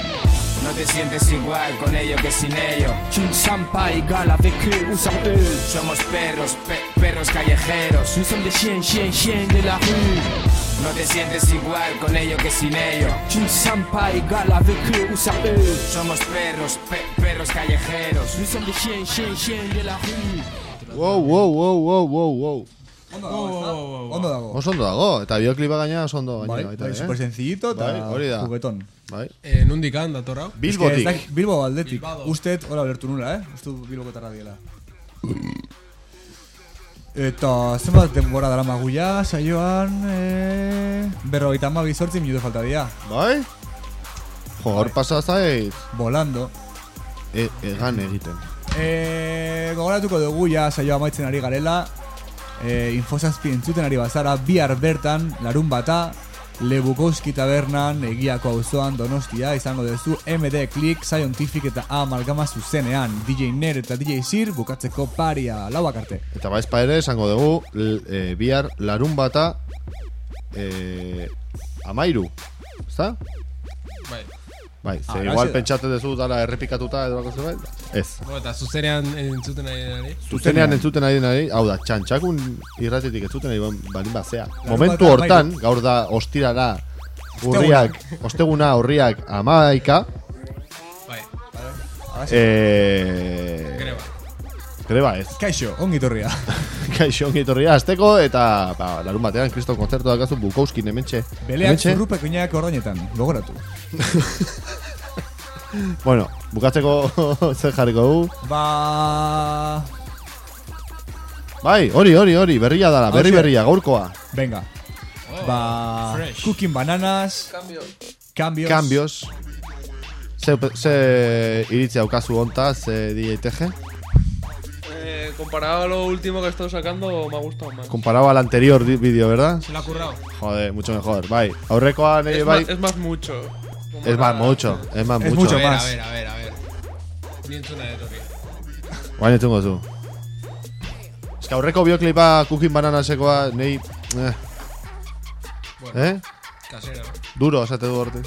No te sientes igual con ellos que sin ellos. Tu ne sens pas égal avec eux ou sans eux. Somos perros, pe perros callejeros. Nous sommes des chiens, chiens, chiens de la rue. No te sientes igual con ellos que sin ellos. Tu ne sens pas égal avec eux ou sans eux. Somos perros, pe perros callejeros. Nous sommes des chiens, chiens, chiens de la rue. Wow, wow, wow, wow, wow, wow. Ondo dago, ondo dago. Oso ondo dago, eta bideoklipa gaina oso ondo gaina Bai, baita, bai, eh? super sencillito eta Bai, hori da. juguetón. Bai. Eh, nundik han datorra? Bilbotik. Es que, Bilbo aldetik. Usted, hola, bertu nula, eh? Uste Bilboko tarra diela. Eta zenbat denbora dara maguia, saioan... E... Berrogeita hamabi zortzi minutu falta dira. Bai? Jo, hor pasa zaiz. Volando. E, egan egiten. E, gogoratuko dugu ja saioa amaitzen ari garela. E, Infosazpi entzuten ari bazara, bihar bertan, larun bata, Lebukowski tabernan, egiako auzoan Donostia, izango duzu M D Click, Scientific eta Amalgama zuzenean, D J Ner eta D J Sir bukatzeko paria, lauak arte. Eta baizpa ere, esango dugu, l- e, bihar larun bata, e, amairu, ezta? Bai. Bai, ze Ah, igual grazie. pentsate duzu dala errepikatuta edo bako zerbait? Ez. Bo, eta zuzenean entzuten ari denari. Zuzenean entzuten ari denari, hau da, txantxakun irratetik entzuten ari balin bazea. Larun Momentu bata, hortan, amairu. gaur da ostirara, urriak, osteguna urriak amaika, Bai. eh, Greba. greba ez. Kaixo, ongi torria. Kaixo, ongi torria, azteko, eta ba, larun batean, kriston kontzertu dakazu Bukowski nementxe. Beleak zurrupek oinak ordainetan, gogoratu. Bueno, bukatzeko zer jarriko du. Ba... Bai, hori, hori, hori, berria dala, berri Hauxe. berria, gaurkoa. Venga. Oh, ba... fresh. Cooking bananas. Cambio. Cambios. Cambios. Ze, ze iritzi daukazu hontaz, eh, D J T G? Eh, comparado a lo último que he estado sacando, me ha gustado más. Comparado al anterior di- vídeo, ¿verdad? Se lo ha currado. Joder, mucho mejor. Bai, aurrekoan ere Es, bai. más, es más mucho. Es más mucho, es más Es mucho. mucho a ver, más. A ver, a ver, a ver. Ni entzuna de torri. Guain entzungo zu. Ez que aurreko bioklipa Cooking Bananasekoa nei... Eh, Bueno, eh? casero. Duro, esate du horte.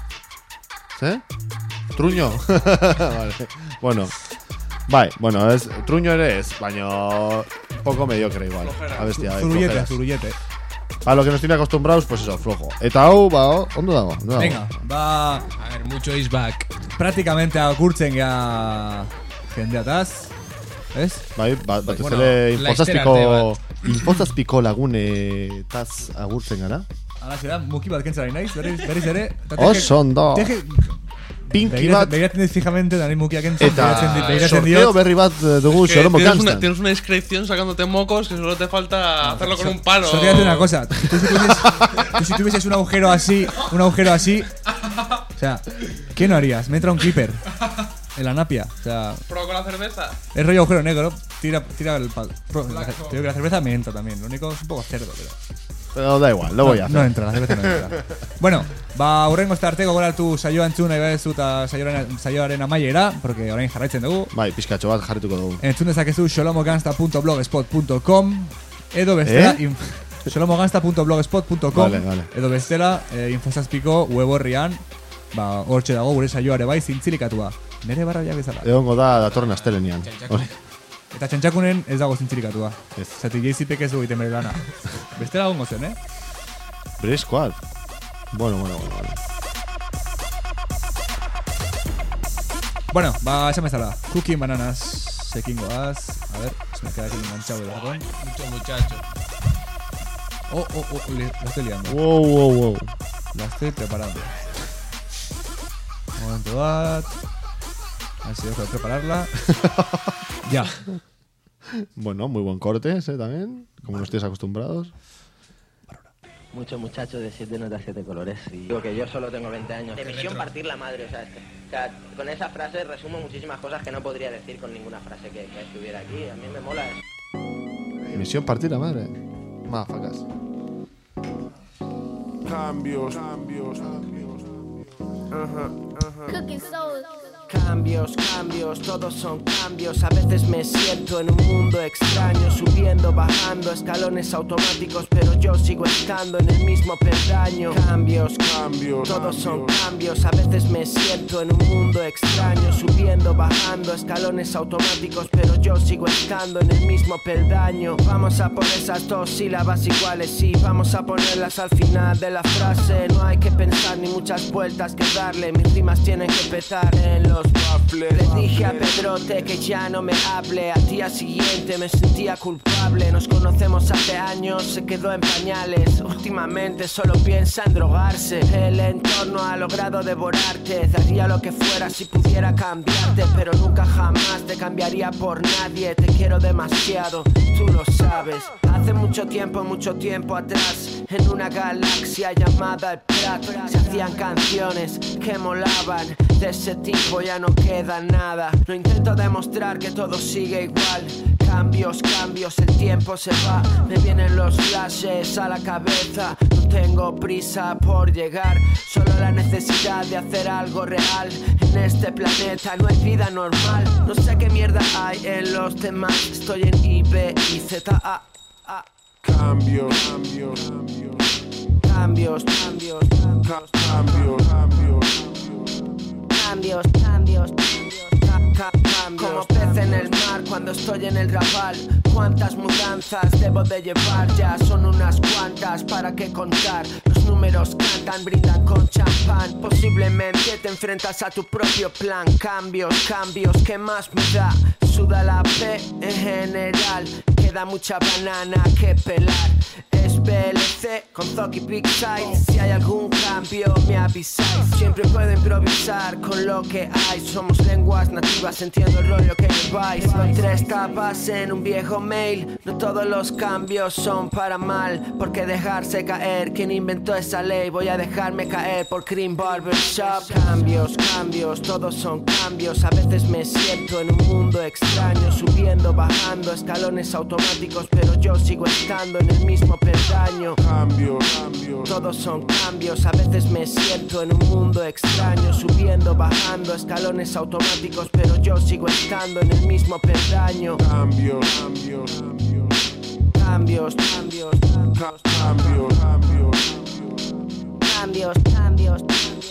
¿Eh? Truño? Vale. Bueno. Bai, bueno, ez, truño ere ez, baina poco mediocre igual. A bestia, bai, Zurullete, flojeras. zurullete. Para lo que nos tiene acostumbrados, pues eso, flojo. Eta hau, ba, o- ondo dago, ondo dago. Venga, ba... A ver, mucho is back. Prácticamente agurtzen gea jendeataz. Ez? Bai, ba, batez Bueno, ere laiztera arte infozazpiko infozazpiko lagunetaz agurtzen gara. Hala da, muki bat kentzara naiz, berriz, berriz ere. eta teje- Oso ondo. teje- Pinky Begiratzen- bat. Begiratzen dit fijamente, da nahi mukia kentzen. Eta begiratzen dit- begiratzen sorteo diot. berri bat eh, dugu Que Xolomo tienes, una, Kanstan. tienes una inscripción sacándote mocos que solo te falta hacerlo con un palo. Solo te voy a decir una cosa. Tú si, tuvieses, tú si tuvieses un agujero así, un agujero así, o sea, ¿qué no harías? Me entra un clipper en la napia. O sea, Pro con la cerveza. es rollo agujero negro. Tira, tira el palo. Pro- la- Te digo que la cerveza me entra también. Lo único es un poco cerdo, pero. Pero da igual, lo voy a No, hacer. no entra, la cerveza no entra. Bueno, ba, aurrengo estarte gogoratu saioa entzun nahi badezu eta saioaren, saioaren amaiera, porque orain jarraitzen dugu. Bai, pizkatxo bat jarrituko dugu. Entzun dezakezu xolomogansta punto blogspot punto com edo bestela Eh? inf- xolomogansta punto blogspot punto com Vale, vale. edo bestela eh, infosazpiko web horrian ba, hortxe dago gure saioare bai zintzilikatuta. Nere barraia bezala. Egongo da datorren astelenean. Hori. Eta txantxakunen ez dago zintzilikatua. Ez. Zati J C P ez du egiten bere lana. Bestela gongo zen, eh? Bere squad. Bueno, bueno, bueno, bueno. Bueno, ba, esan bezala. Cooking bananas sekingoaz. A ver, se me queda aquí enganchado el ratón. Mucho muchacho. Oh, oh, oh, le, la estoy liando. Wow, wow, wow. La estoy preparando. Un momento bat. A ver si dejo de prepararla. Ya. Bueno, muy buen corte ese también, como no estéis acostumbrados. Muchos muchachos de siete notas, siete colores. Y digo que yo solo tengo veinte años. De misión partir la madre, o sea, este- o sea, con esa frase resumo muchísimas cosas que no podría decir con ninguna frase que, que estuviera aquí. A mí me mola eso. Misión partir la madre. Mafacas. Cambios, cambios, cambios. Ajá, ajá. Cooking soul. Cambios, cambios, todos son cambios. A veces me siento en un mundo extraño, subiendo, bajando, escalones automáticos, pero yo sigo estando en el mismo peldaño. Cambios, Cambios, todos son cambios. cambios. A veces me siento en un mundo extraño, subiendo, bajando, escalones automáticos, pero yo sigo estando en el mismo peldaño. Vamos a por esas dos sílabas iguales, sí, vamos a ponerlas al final de la frase. No hay que pensar ni muchas vueltas que darle, mis rimas tienen que petar en los baffles. Le dije a Pedrote que ya no me hable, al día siguiente me sentía culpable. Nos conocemos hace años, se quedó en pañales. Últimamente solo piensa en drogarse. El entorno ha logrado devorarte. Daría lo que fuera si pudiera cambiarte, pero nunca jamás te cambiaría por nadie. Te quiero demasiado, tú lo sabes. Hace mucho tiempo, mucho tiempo atrás, en una galaxia llamada el Prat, se hacían canciones que molaban. De ese tipo ya no queda nada. No intento demostrar que todo sigue igual. Cambios, cambios, el tiempo se va. Me vienen los flashes a la cabeza. No tengo prisa por llegar, solo la necesidad de hacer algo real. En este planeta no hay vida normal. No sé qué mierda hay en los demás. Estoy en I B I Z A. Cambios, cambios, cambios, cambios, cambios, cambios, cambios, cambios, cambios. Como pez en el mar cuando estoy en el rabal. ¿Cuántas mudanzas debo de llevar? Ya son unas cuantas, ¿para qué contar? Los números cantan, brindan con champán. Posiblemente te enfrentas a tu propio plan. Cambios, cambios, ¿qué más me da? Suda la P en general. Queda mucha banana que pelar. Es P L C con Zoki Big Size. Si hay algún cambio me avisáis. Siempre puedo improvisar con lo que hay. Somos lenguas nativas, entiendo el rollo que lleváis. Con tres tapas en un viejo mail. No todos los cambios son para mal. ¿Por qué dejarse caer? ¿Quién inventó esa ley? Voy a dejarme caer por Cream Barbershop. Cambios, cambios, todos son cambios. A veces me siento en un mundo extraño, subiendo, bajando, escalones automáticos, pero yo sigo estando en el mismo peldaño. Cambios, cambios, todos son cambios. A veces me siento en un mundo extraño, subiendo, bajando, escalones automáticos, pero yo sigo estando en el mismo peldaño. Cambios, cambios, cambios, cambios, cambios, cambios, cambios, cambios,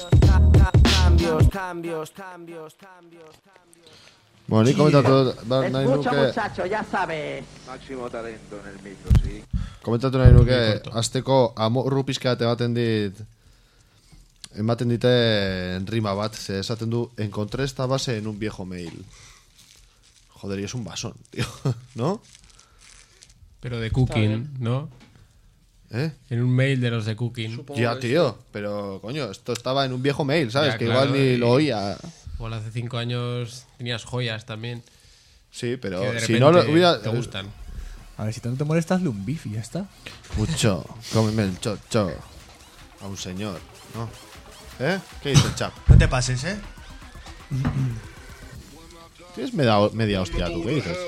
cambios, cambios, cambios, cambios. Bueno, ni komentatu nahi Escucha, nuke, muchacho, ya sabes. Máximo talento en el micro, sí. komentatu nahi nuke, azteko amorru pizka bat ematen dit, ematen dite rima bat, ze esaten du, encontré esta base en un viejo mail. Joder, y es un basón, tío, ¿no? Pero de Cooking, ¿no? ¿Eh? En un mail de los de Cooking. Ya, tío, pero coño, esto estaba en un viejo mail, ¿sabes? Ya, que claro, igual ni y- lo oía. Igual hace cinco años tenías joyas también. Sí, pero que de si no lo repente hubiera- te gustan. A ver, si tanto te molestas, hazle un beef y ya está. Mucho, cómeme el chocho. A un señor, ¿no? ¿Eh? ¿Qué dice el chap? No te pases, ¿eh? Tienes media, media hostia tú, ¿qué dices?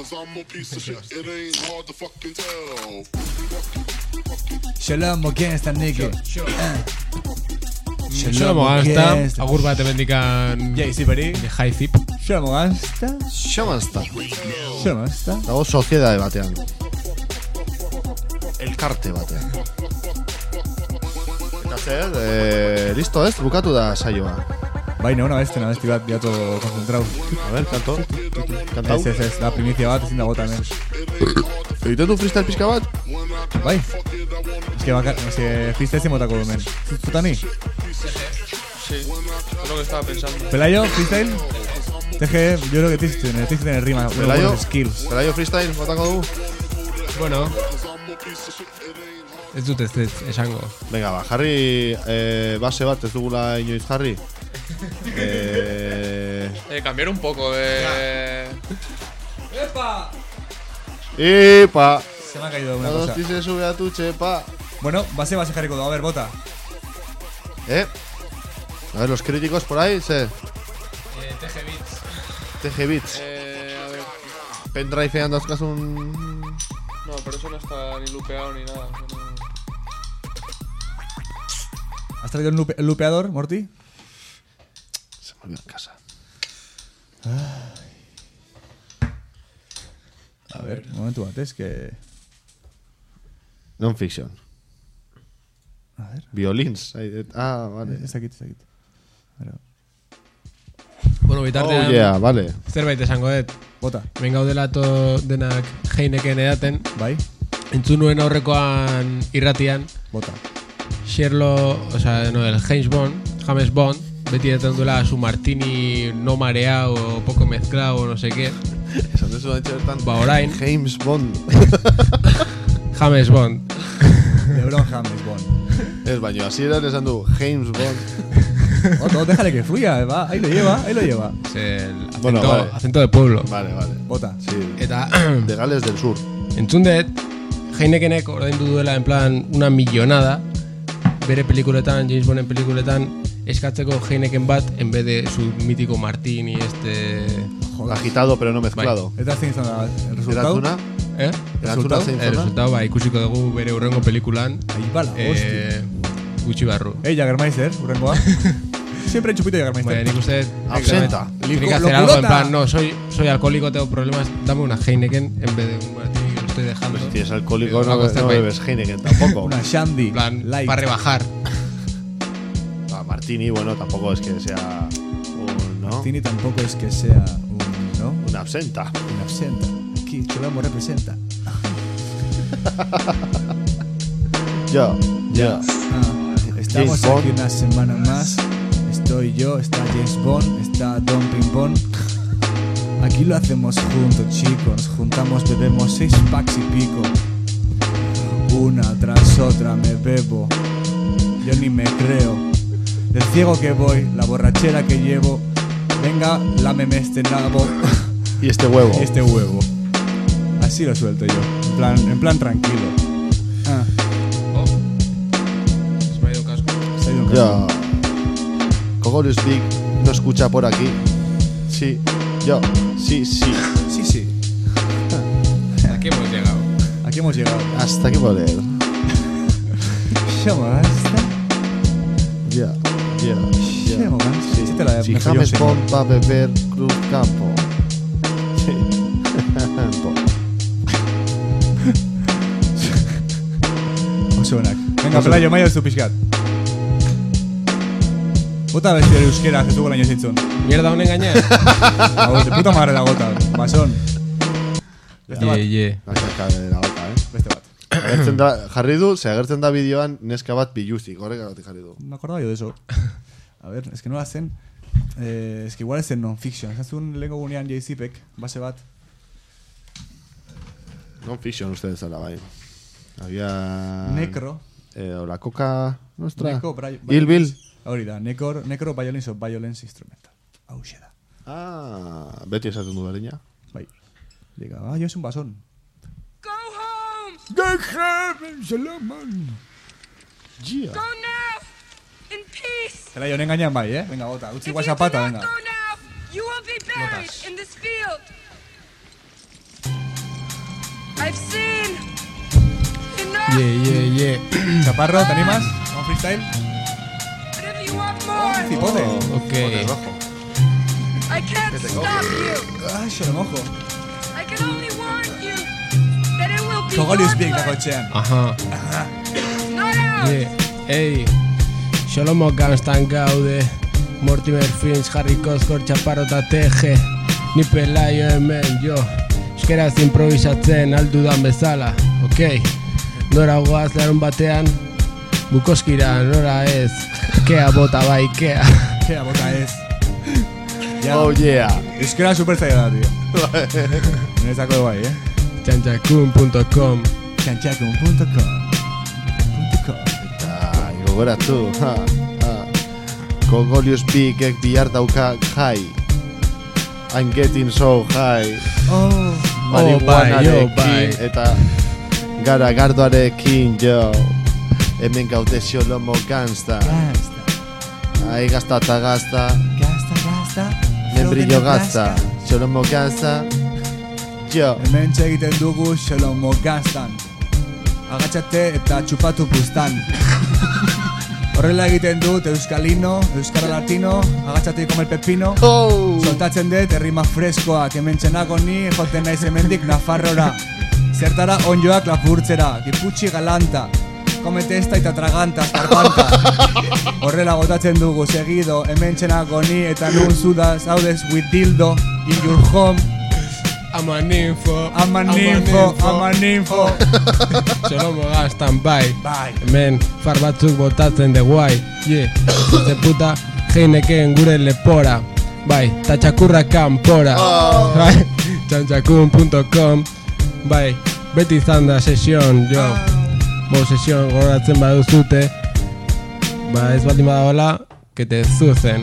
Shalom, ¿quién está, nigga? Shalom Gangsta, agur bat emendikan Jaiziperi High Zip. Shalom Gangsta. Shalom Gangsta. Shalom Gangsta. Dago sociedade batean. Elkarte batean. Ekatzez, eh, listo ez, bukatu da saioa. Bai, no, una beste, una beste bat, diato concentrado. A ver, kanto. Kantau. Ez, ez, ez, la primicia bat, ezin dago tamen. Egiten du freestyle pizka bat? Bai. Es que baka, es que freestyle ezin botako dumen. Zutani? Sí, es lo que estaba pensando. Pelayo, freestyle? T G, yo creo que tienes que tienes que tener rima. Pelayo, skills. Pelayo freestyle, botako du? Bueno. Ez dut ez ez esango. Venga, ba, jarri eh, base bat ez dugula inoiz jarri. eh... Eh, cambiar un poco de... ¡Epa! ¡Epa! Se me ha caído una La cosa. dosti se sube a tu chepa. Bueno, base, base jarriko du. A ver, bota. ¿Eh? A ver, los críticos por ahí, se... Eh, T G Beats. T G Beats. Eh, a ver... Pendrivean dauzkazun... No, pero eso no está ni lupeado ni nada. Eso no... ¿Has traído el, lupe, el lupeador, Morty? Se me olvidó en casa. Ay. A ver, un momento antes que... Non-fiction. A ver. Violins. Ah, vale. Está aquí, está aquí. Pero... Bueno, bitartean... Oh, yeah, vale. Zerbait esango dut. Bota. Ben gaudela to denak Heineken edaten. Bai. Entzun nuen aurrekoan irratian. Bota. Sherlock, o sea, no, el James Bond, James Bond, beti edaten duela su martini no mareado o poco mezclado o no sé qué. Esan desu da bertan. Ba, orain. James Bond. James Bond. Lebron James Bond. Ez baino, así eran esan du James Bond. Otto, déjale que fluya, va. Ahí lo lleva, ahí lo lleva. Es el acento, Bueno, vale. acento de pueblo. Vale, vale. Bota. Sí. Eta De Gales del Sur. entzun dut, Heinekenek ordaindu duela en plan una millonada bere pelikuletan, James Bonden pelikuletan eskatzeko Heineken bat en vez de su mítico martini este... Agitado pero no mezclado. Eta zein zan da, el resultado? Erantzuna? Eh? Erantzuna zein El zona? resultado ba, ikusiko dugu bere urrengo pelikulan. Ahí va la eh, gutxi barru. Eh, Jagermeister, urrengoa. Siempre chupito Jagermeister. Bueno, nik uste... Absenta. Tiene que hacer algo en plan, no, soy, soy alcohólico, tengo problemas, dame una Heineken en vez de un martini que lo estoy dejando. Pues si es alcohólico Eh, no, va a costar no veinte. bebes Heineken tampoco. Una Shandy. En plan, light. para rebajar. Ah, Martini, bueno, tampoco es que sea un, ¿no? Martini tampoco es que sea un, ¿no? Una absenta. Un absenta. Aquí Cholamo representa. Yo, yo. Ah, estamos James aquí Bond. una semana más. Estoy yo, está James Bond, está Don Pimpón. Aquí lo hacemos juntos, chicos. Nos juntamos, bebemos seis packs y pico. Una tras otra me bebo. Yo ni me creo. Del ciego que voy, la borrachera que llevo. Venga, lámeme este nabo. Y este huevo. Y este huevo. Así lo suelto yo. En plan, en plan tranquilo. Ah. Oh. Se me ha ido un casco. Se ha ido un Yo. Cogolus Big no escucha por aquí. Sí, yo, sí, sí. Sí, sí. Aquí hemos llegado. Aquí hemos llegado. Hasta que poder. Llamo basta. Ya, ya, ya. Llamo basta. Sí, te la Si me falló, James señor. Bond va a beber Cruz Campo. Sí. Oso onak. Venga, Pelayo, maio zu pixkat. Bota besti hori euskera, ez dugu laino zintzun. Mierda honen gaina. Hau, de puta madre la gota. Basón. Beste bat. Ye, ye. Acerca de la gota, eh. Beste bat. Agertzen da, jarri du, ze agertzen da bideoan neska bat biluzik, horregatik jarri du. Me acordaba yo de eso. A ver, es que no la hacen. Eh, es que igual es en non-fiction. Ez un lengo gunean J-Zipek, base bat. Non-fiction ustedes zara, bai. Había... Necro. Eh, o la coca nuestra. Neko, Bri- Il Bill. Hori da, Necro, Necro Violence of Violence Instrumental. Hau xe da. Ah, beti esaten du berdina. Bai. Diga, ah, yo es un basón. Go home! Go home, Solomon! Yeah. Go now! In peace! Zela jonen gainean bai, eh? Venga, bota, utzi guasapata, venga. Go now! You will be buried Lotas. in this field! I've seen enough! Ye, ye, ye. Chaparro, ¿te animas? ¿Vamos freestyle? But if you want more, Cipote. Ok. I can't stop you! Ay, se lo mojo. I can only warn you that it will be Cogolius your Big blood. dago etxean. Aha. Not ours! Ye. Ei. Xolomo Ganstan gaude. Mortimer Finch, Harry Coscore, Chaparro eta Teje. Ni Pelayo hemen, jo. Euskeraz improvisatzen aldudan bezala. Ok. Nora goaz larun batean. Bukoskira, nora ez. Kea bota bai, kea. Kea bota ez. Ya. Oh yeah. Euskera superzaila da, tío. Nerezako bai, eh? txantxakun punto com txantxakun punto com Ah, gogoratu, ha, ha. Cogolius Bigek bihar dauka high. I'm getting so high. Oh, Marihuanarekin oh, bai, oh, bai. eta gara gardoarekin, jo. Hemen gaude Xolomo Gangsta. Ai gazta eta gazta. Gazta, gazta. Membrillo gazta. Xolomo Gangsta. Jo. Hemen egiten dugu Xolomo Ganstan. Agatxate eta txupatu bustan. Horrela egiten dut Euskalino, Euskara Latino, agatxate y come el pepino. Oh. Soltatzen dut errima freskoak, hemen txenago ni, joten naiz hemendik Nafarrora. Zertara onjoak lapurtzera, giputxi galanta. Komete esta eta traganta, zarpanta. Horrela botatzen dugu segido, hemen txenago ni, eta nun zuda zaudez with dildo in your home. I'm an info, I'm an info, I'm an info. Xolomo Ganstan bai. Bai. Hemen far batzuk botatzen de guai. Ye, de puta Heineken gure lepora. Bai, ta txakurra kanpora. Oh. Bai, txantxakun punto com. Bai, beti izan da sesion, jo. bo sesion gogoratzen baduzute, ba ez baldin badagoela, que te zuzen.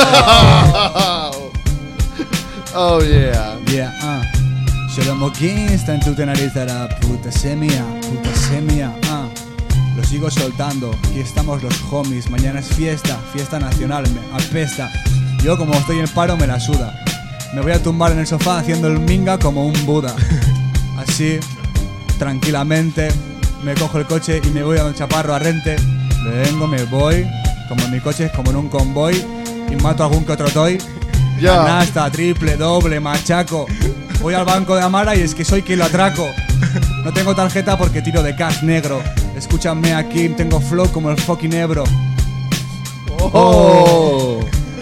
Oh yeah. Yeah, ah. Solo está entzuten ari zara, puta semia, puta semia, ah. Lo sigo soltando, aquí estamos los homies, mañana es fiesta, fiesta nacional, me apesta. Yo como estoy en paro me la suda. Me voy a tumbar en el sofá haciendo el minga como un Buda. Así, tranquilamente, me cojo el coche y me voy a Don Chaparro a Rente. Vengo, me voy, como en mi coche, como en un convoy, y mato a algún que otro toy. Ya. Canasta, triple, doble, machaco. Voy al banco de Amara y es que soy quien lo atraco. No tengo tarjeta porque tiro de cash negro. Escúchame aquí, tengo flow como el fucking Ebro. Oh,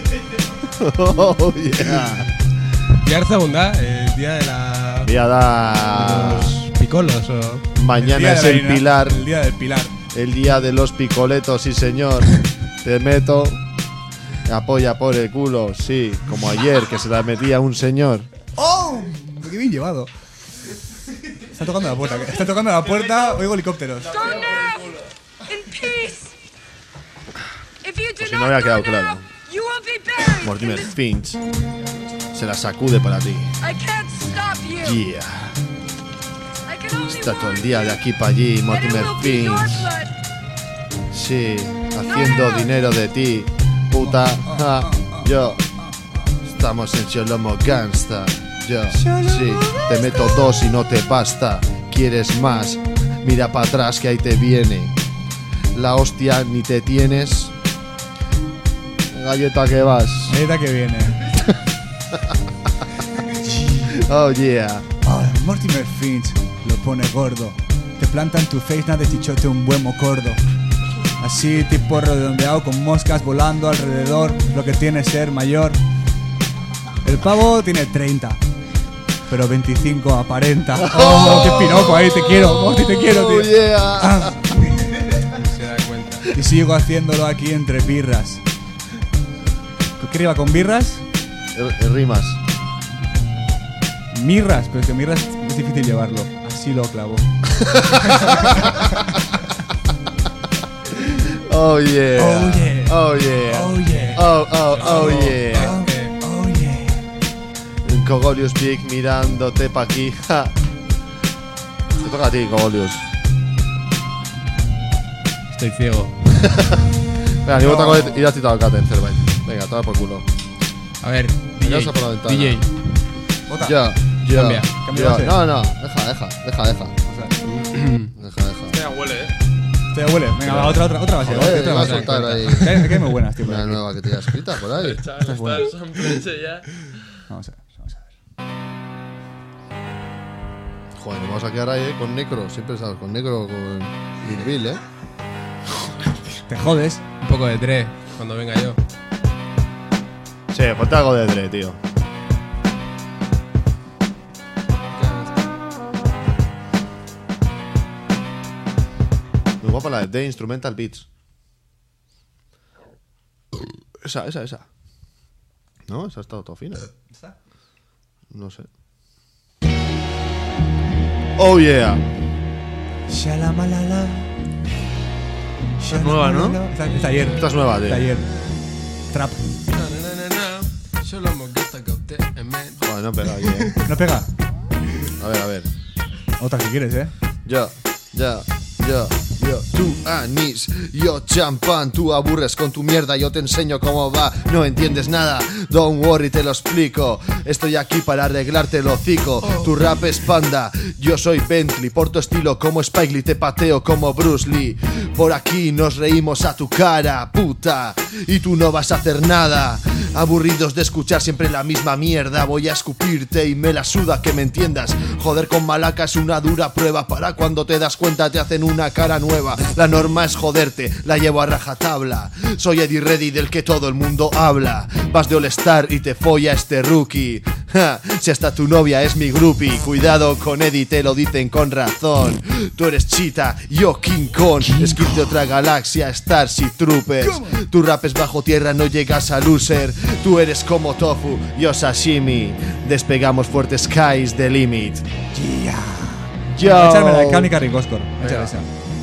oh yeah. Bihar segunda, el día de la... Día da... de los picolos o... Mañana El es día de el la- Pilar. El día del Pilar. El día de los picoletos, sí señor. Te meto. Apoya por el culo, sí. Como ayer, que se la metía un señor. ¡Oh! ¡Qué bien llevado! Está tocando la puerta. Está tocando la puerta, oigo helicópteros. Go now, in peace. If you do Pues si no había not quedado go claro. now, you will be buried. Mortimer Finch se la sacude para ti. I can't stop you. Yeah. I can only Está todo warn el día you de aquí para allí, that it Mortimer will be your Finch. blood. Sí, haciendo dinero de ti, puta. Ja, yo. Estamos en Sholomo Gangsta. Yo, sí, te meto dos y no te basta. ¿Quieres más? Mira para atrás que ahí te viene. La hostia ni te tienes. Galleta que vas. Galleta que viene. Oh yeah. Oh, Mortimer Finch lo pone gordo. Te planta en tu face, nada de chichote un buen mocordo. Así tipo redondeado con moscas volando alrededor. Lo que tiene ser mayor. El pavo tiene treinta, pero veinticinco aparenta. Oh, qué piropo ahí, te quiero, Morty, te quiero, tío. Oh yeah. Ah. Se da cuenta. Y sigo haciéndolo aquí entre birras. ¿Qué iba con birras? R- rimas. Mirras, pero es que mirras es difícil llevarlo. Así lo clavo. Oh yeah. Oh yeah. Oh yeah. Oh yeah. Oh oh oh yeah. Oh yeah. Oh yeah. Cogolius Big mirándote pa' aquí. Ja. Te toca a ti, Cogolius. Estoy ciego. Venga, ni botako idatzi daukaten zerbait. Venga, toma por culo. A ver, Venga, D J. por la ventana. D J. Bota. Ya, ya. Cambia. Cambia ya. base. No, no, deja, deja, deja, deja. Deja, deja. Este ya huele, eh. Te huele. Venga, va, otra, otra, otra base. Joder, otra iba a base. soltar ahí. Que hay, que hay muy buenas, tío. por Una aquí. nueva que te haya escrita por ahí. Chaval, Esta es buena. está el sample ese ya. Vamos a ver, vamos a ver. Joder, nos vamos a quedar ahí, eh, con Necro. Siempre sabes, con Necro o con Lil Bill, eh. Te jodes. Un poco de tres, cuando venga yo. Sí, ponte algo de Dre, tío. Muy guapa la de The Instrumental Beats. Esa, esa, esa. ¿No? Esa ha estado todo fina. No sé. Oh yeah. Shalamalala. Esta es nueva, ¿no? Esta esta ayer. Esta es nueva, tío. Esta ayer. Trap. Joder, no pega aquí, eh. ¿No pega? A ver, a ver. Otra si quieres, eh. Yo, yo, yo, yo. Tú anís, yo champán. Tú aburres con tu mierda, yo te enseño cómo va. No entiendes nada, don't worry, te lo explico. Estoy aquí para arreglarte el hocico. Tu rap es panda, yo soy Bentley. Por tu estilo como Spike Lee, te pateo como Bruce Lee. Por aquí nos reímos a tu cara, puta. Y tú no vas a hacer nada. Aburridos de escuchar siempre la misma mierda. Voy a escupirte y me la suda que me entiendas. Joder con Malaca es una dura prueba. Para cuando te das cuenta te hacen una cara nueva. La norma es joderte, la llevo a rajatabla. Soy Eddie Reddy del que todo el mundo habla. Vas de All Star y te folla este rookie. Ja, si hasta tu novia es mi groupie. Cuidado con Eddie, te lo dicen con razón. Tú eres Cheetah, yo King Kong. Skip de otra galaxia, Starship Troopers. Tu rap es bajo tierra, no llegas a loser. Tú eres como Tofu, yo Sashimi. Despegamos fuertes, skies the limit. Yeah. Yo. Echarme la de Kami Carricoscor. Échale esa.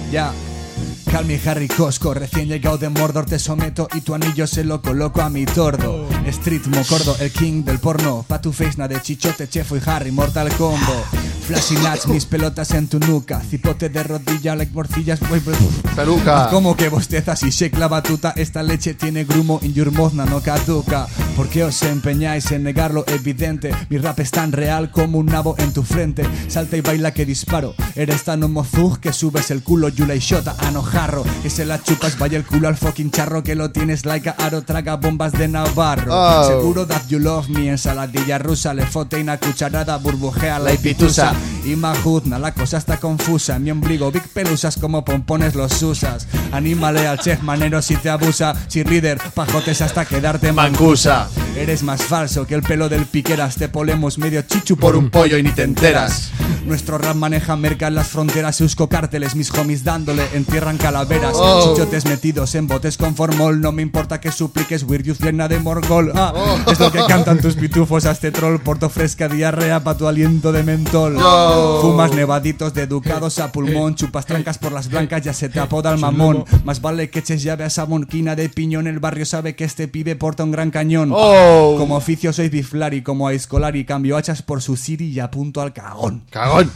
Ya. Calmi Harry Cosco, recién llegado de Mordor te someto y tu anillo se lo coloco a mi tordo. Street Mocordo, el king del porno, pa' tu face na de Chichote, Chefo y Harry, Mortal Combo. Flashy nuts, mis pelotas en tu nuca, cipote de rodilla, like morcillas, peluca. Como que bostezas y shake la batuta, esta leche tiene grumo in your mouth, no caduca. ¿Por qué os empeñáis en negar lo evidente? Mi rap es tan real como un nabo en tu frente. Salta y baila que disparo, eres tan homozug que subes el culo, Yula y Shota, anojarro. Que se la chupas, vaya el culo al fucking charro, que lo tienes like a aro, traga bombas de Navarro. Oh. Seguro that you love me, ensaladilla rusa, le fote una cucharada, burbujea la pitusa. Y majuzna, la cosa está confusa, en mi ombligo big pelusas como pompones los usas. Anímale al chef manero si te abusa, cheerleader, pajotes hasta quedarte mancusa. Eres más falso que el pelo del piqueras, te polemos medio chichu por un pollo y ni te enteras. Nuestro rap maneja merca en las fronteras, Eusko cárteles, mis homies dándole, entierran calaveras. Oh. Chichotes metidos en botes con formol, no me importa que supliques Weird Youth llena de morgol. Ah, oh. Es lo que cantan tus pitufos a este troll, porto fresca diarrea pa' tu aliento de mentol. Oh. Fumas nevaditos de educados a pulmón, chupas trancas por las blancas, ya se te apoda el mamón. Más vale que eches llave a esa monquina de piñón, el barrio sabe que este pibe porta un gran cañón. Oh. Como oficio soy biflari, como a Escolari, cambio hachas por su siri y apunto al cagón. Cagón.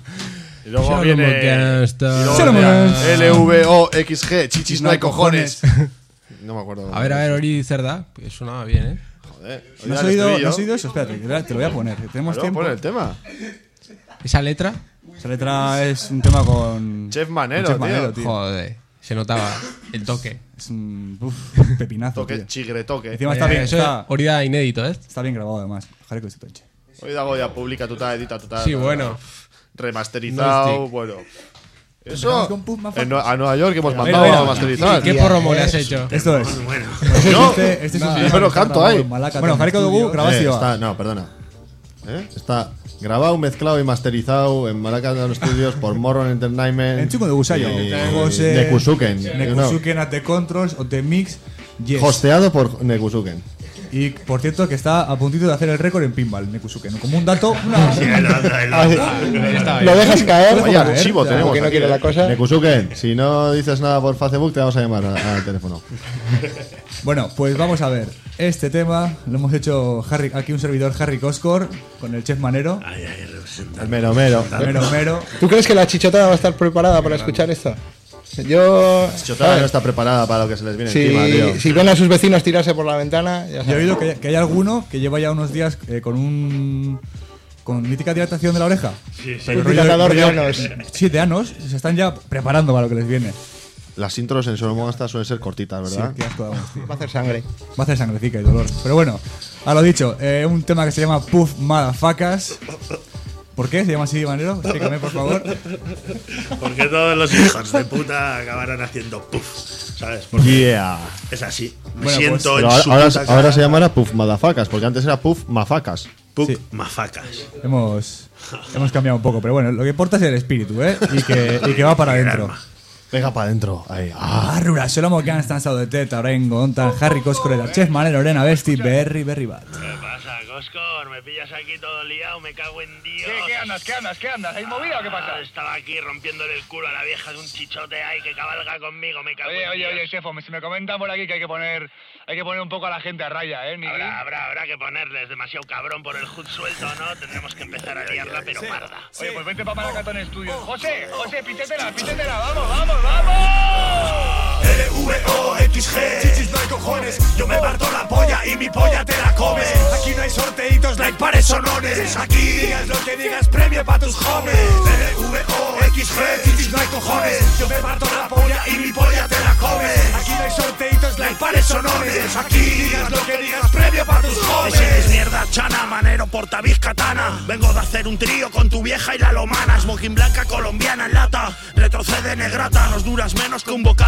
Y luego Shalom viene Gangsta. y luego viene L V O X G, chichis no hay cojones. No me acuerdo. A ver, a ver, Ori Cerda, que sonaba bien, ¿eh? Joder. ¿No has oído, ¿no has oído eso? Espérate, te lo voy a poner. Tenemos Claro, tiempo. pon el tema. ¿Esa letra? Esa letra es un tema con Chef Manero, con Chef tío. Manero, tío. Joder, se notaba el toque. Es un uf, pepinazo, Toque, tío. chigre toque. Encima está bien, Eso está, es Orida inédito, ¿eh? está bien grabado además. Ojalá que se toche. Hoy dago ya publica, tú estás edita, tú estás. Sí, bueno. Remasterizado, No bueno. Empezamos Eso. con Puff Mafaka. En, a Nueva York hemos Mira, mandado mira, a masterizar. ¿Qué porromo le has hecho? Esto es. Bueno, ¿No? Este, este es un Nah, señor yo no que está canto grabado ahí. en Malaca Bueno, Jariko Dogu, Eh, grabazioa. está, no, perdona. ¿Eh? Está grabado, mezclado y masterizado en Malaca Studios por Morron Entertainment. En Chuko de Gusayo. y José Nekusuken. Nekusuken at the controls o the mix. Yes. Hosteado por Nekusuken. Y por cierto que está a puntito de hacer el récord en pinball, Nekusuken. Como un dato, una... sí, el otro, el otro. Lo dejas caer, Vaya, caer, chivo ya, tenemos porque no aquí, quiere eh. la cosa. Nekusuken, si no dices nada por Facebook, te vamos a llamar a- al teléfono. Bueno, pues vamos a ver. Este tema lo hemos hecho Harry, aquí un servidor Harry Coscor con el chef Manero. Ay, ay, representante. El mero mero. Mero Mero. ¿Tú crees que la chichotada va a estar preparada para escuchar esto? Yo. Chotada ¿sabes? no está preparada para lo que se les viene Si, encima, tío. si ven a sus vecinos tirarse por la ventana, ya Yo he sabes. oído que hay, que hay alguno que lleva ya unos días eh, con un... con mítica dilatación de la oreja. Sí, sí. Pero Un rollo- dilatador de rollo- anos. Sí, de anos. Se están ya preparando para lo que les viene. Las intros en Solo Monsta suelen ser cortitas, Sí, ¿verdad? qué asco damos, tío. Va a hacer sangre. Va a hacer sangrecica y dolor. Pero bueno, a lo dicho, eh, un tema que se llama Puff Madafacas. ¿Por qué se llama así, Manero? Explícame, por favor. Porque todos los hijos de puta acabarán haciendo puff, ¿sabes? Porque Yeah. es así. Me Bueno, siento Pero en ahora, su ahora- puta ahora cara. se llamará Puff Madafacas, porque antes era Puff Mafacas. Puff Sí. mafacas. Hemos, hemos cambiado un poco, pero bueno, lo que importa es el espíritu, ¿eh? Y que, y que va para adentro. Venga para adentro. Ahí. Ah. Arrura, solo que han estado de teta, orengo, ontan, Harry Coscoreda, Chef Manero, Orena Besti, Berry, Berry Bat. ¿Qué pasa, Coscor? Me pillas aquí todo liado, me cago en Dios. ¿Qué, qué andas? ¿Qué andas? ¿Qué andas? ¿Hay movida o qué pasa? Estaba aquí rompiéndole el culo a la vieja de un chichote ahí que cabalga conmigo, me cago Oye, en oye, Dios. oye, chefo, si me comentan por aquí que hay que poner hay que poner un poco a la gente a raya, ¿eh, Niki? Habrá, habrá, habrá que ponerles demasiado cabrón por el hood suelto, ¿no? Tendremos que empezar a liarla, pero parda. Oye, pues vente para Malacatón Studios. José, José, pítetela, pítetela, vamos, vamos, vamos. L V O X G, chichis no hay cojones. Yo me parto la polla y mi polla te la comes. Aquí no hay sorteitos like pares sonones. Aquí digas lo que digas, premio pa' tus jóvenes. L V O X G, chichis no hay cojones. Yo me parto la polla y mi polla te la comes. Aquí no hay sorteitos like pares sonones. Aquí digas lo que digas, premio pa' tus jóvenes. Es mierda, chana, manero, portaviz, katana. Vengo de hacer un trío con tu vieja y la lomana. Smoking blanca colombiana en lata. Retrocede negrata, nos duras menos que un bocata de chichis.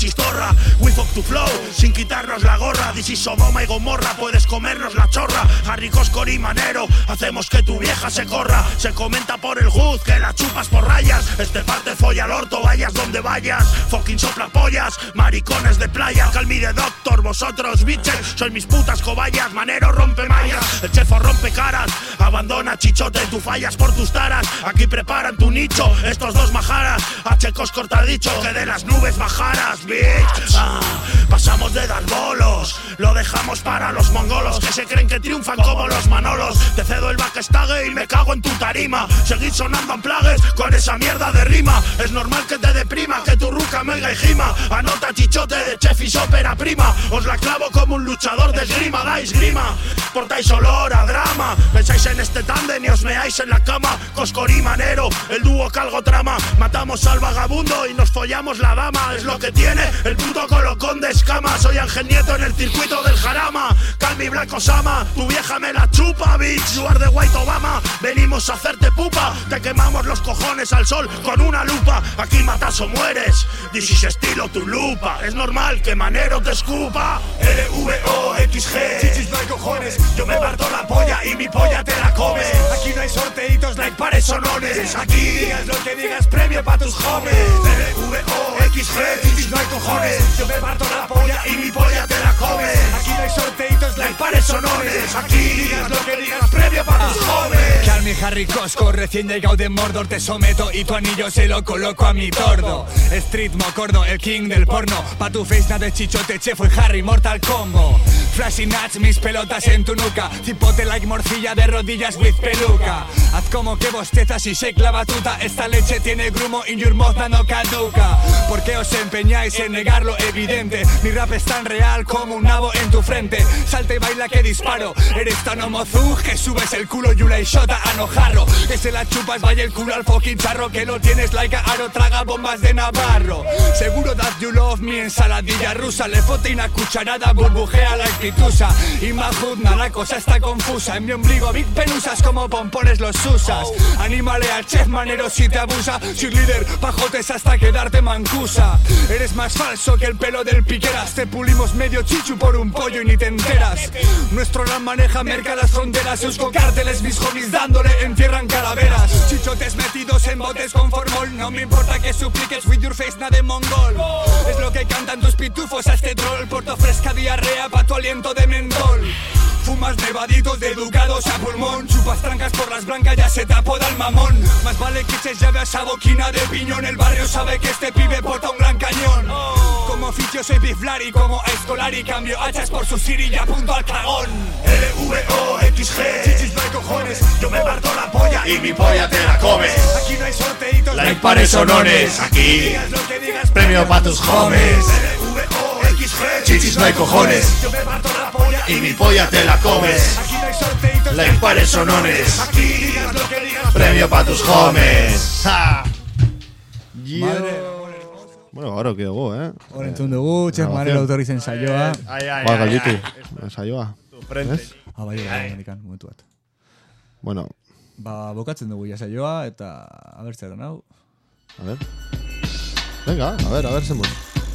chistorra. We fuck to flow, sin quitarnos la gorra. This is Sodoma y Gomorra, puedes comernos la chorra. Harry Coscor y Manero, hacemos que tu vieja se corra. Se comenta por el hood que la chupas por rayas. Este parte folla al orto, vayas donde vayas. Fucking sopla pollas, maricones de playa. Call me the doctor, vosotros bitches sois mis putas cobayas. Manero rompe mallas, el chefo rompe caras. Abandona chichote, tú fallas por tus taras. Aquí preparan tu nicho, estos dos majaras. H. Coscor te ha dicho que de las nubes bajaras, bitch. Ah, pasamos de dar bolos, lo dejamos para los mongolos que se creen que triunfan como los Manolos. Te cedo el backstage y me cago en tu tarima. Seguid sonando en plagues con esa mierda de rima. Es normal que te deprima, que tu ruca mega y gima. Anota chichote de chefis ópera prima. Os la clavo como un luchador de esgrima. Dais grima, portáis olor a drama. Pensáis en este tándem y os meáis en la cama. Coscor y Manero, el dúo calgo trama. Matamos al vagabundo y nos follamos la dama. Es lo que tiene el puto colocón de escama. Soy Ángel Nieto en el circuito del jarama. Calmi Black Osama, tu vieja me la chupa, bitch. You are the white Obama, venimos a hacerte pupa. Te quemamos los cojones al sol con una lupa. Aquí matas o mueres, this is estilo tu lupa. Es normal que Manero te escupa. L V O X G, chichis no hay cojones. Yo me parto la polla y mi polla te la come. Aquí no hay sorteitos like pares sonones. Aquí digas lo que digas, premio pa' tus homies. L V O X G, chichis no hay cojones. Yo me parto la polla y mi polla te la come. Aquí no hay sorteitos like pares sonones. Aquí digas lo que digas, premio pa' tus homies. Calmi Harry Coscor, recién llegado de Mordor, te someto y tu anillo se lo coloco a mi tordo. Street Mocordo, el king del porno. Pa' tu face nada de chichote, chefo y Harry, Mortal Combo. Flashy nuts, mis pelotas en tu nuca. Cipote like morcilla de rodillas with peluca. Haz como que bostezas y shake la batuta. Esta leche tiene grumo y your mouth no caduca. ¿Por qué os empeñáis en negar lo evidente? Mi rap es tan real como un nabo en tu frente. Salta y baila que disparo. Eres tan homozug que subes el culo Yula y Shota a nojarro. Que se la chupas, vaya el culo al fucking charro. Que lo tienes like a aro, traga bombas de Navarro. Seguro that you love me, ensaladilla rusa. Le fote una cucharada, burbujea la pitusa. Y majudna, la cosa está confusa. En mi ombligo big pelusas como pompones los usas. Anímale al chef Manero si te abusa. Cheerleader, pajotes hasta quedarte mancusa. Eres más falso que el pelo del piqueras. Te pulimos medio chichu por un pollo y ni te enteras. Nuestro rap maneja merca las fronteras. Eusko cárteles, mis homies dándole entierran calaveras. Chichotes metidos en botes con formol. No me importa que supliques with your face nada de mongol. Es lo que cantan tus pitufos a este troll. Porto fresca diarrea pa' tu aliento de mentol. Fumas nevaditos de educados a pulmón. Chupas trancas por las blancas, ya se te apoda el mamón. Más vale que eches llave a esa boquina de piñón. El barrio sabe que este pibe porta un gran cañón. Como oficio soy biflari, como escolar y cambio hachas por su siri y apunto al cagón. L V O X G, chichis no hay cojones. Yo me parto la polla y mi polla te la come. Aquí no hay sorteitos like pares sonones. Aquí digas lo que digas, premio pa' tus homies. L V O X G, chichis no hay cojones. Yo me parto la polla y mi polla te la comes. Aquí no hay sorteitos like pares sonones. Aquí digas lo que digas, premio pa' tus homies. Ha. Bueno, ahora quedó go, eh. Hora entzun dugu, txez Manero autorizen saioa. Ai, ai, ai, galditu, saioa. Ez? Ah, bai, bai, medikan, momentu bat. Bueno. Ba, bokatzen dugu ja saioa, eta a ber zer hau. A ver. Venga, a ver, a ver, semos.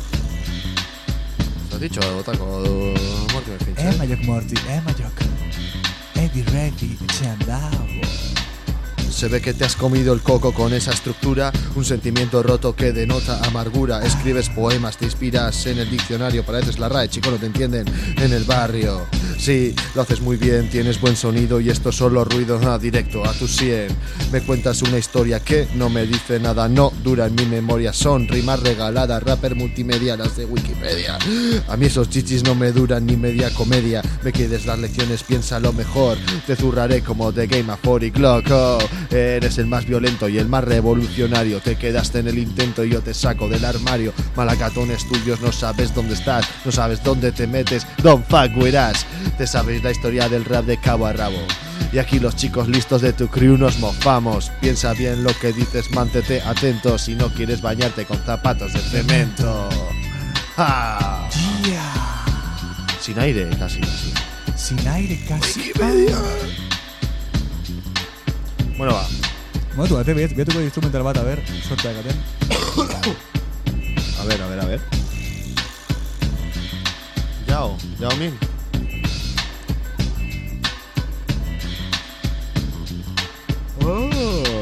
Has dicho, botako Morty Finch. Eh, maiok Morty, eh, maiok. Eddie Reddy, etxean dago. Se ve que te has comido el coco con esa estructura, un sentimiento roto que denota amargura. Escribes poemas, te inspiras en el diccionario, pareces la R A E, chico, no te entienden en el barrio. Sí, lo haces muy bien, tienes buen sonido y esto solo ruido, ah, directo a tu sien. Me cuentas una historia que no me dice nada, no dura en mi memoria. Son rimas regaladas, rapper multimedia, las de Wikipedia. A mí esos chichis no me duran ni media comedia. Me quieres dar lecciones, piénsalo mejor. Te zurraré como The Game of forty Clock. Oh, eres el más violento y el más revolucionario. Te quedaste en el intento y yo te saco del armario. Malacatones tuyos, no sabes dónde estás, no sabes dónde te metes. Don't fuck with us. Te sabes la historia del rap de cabo a rabo. Y aquí los chicos listos de tu crew nos mofamos. Piensa bien lo que dices, mantente atento si no quieres bañarte con zapatos de cemento. ¡Ah! Yeah. Sin aire, casi, casi. Sin aire, casi. Wikipedia. Bueno, va. Momentu bate, bietuko instrumental bat, a ver, sortea gaten. A ver, a ver, a ver. Yao, Yao Ming. Oh.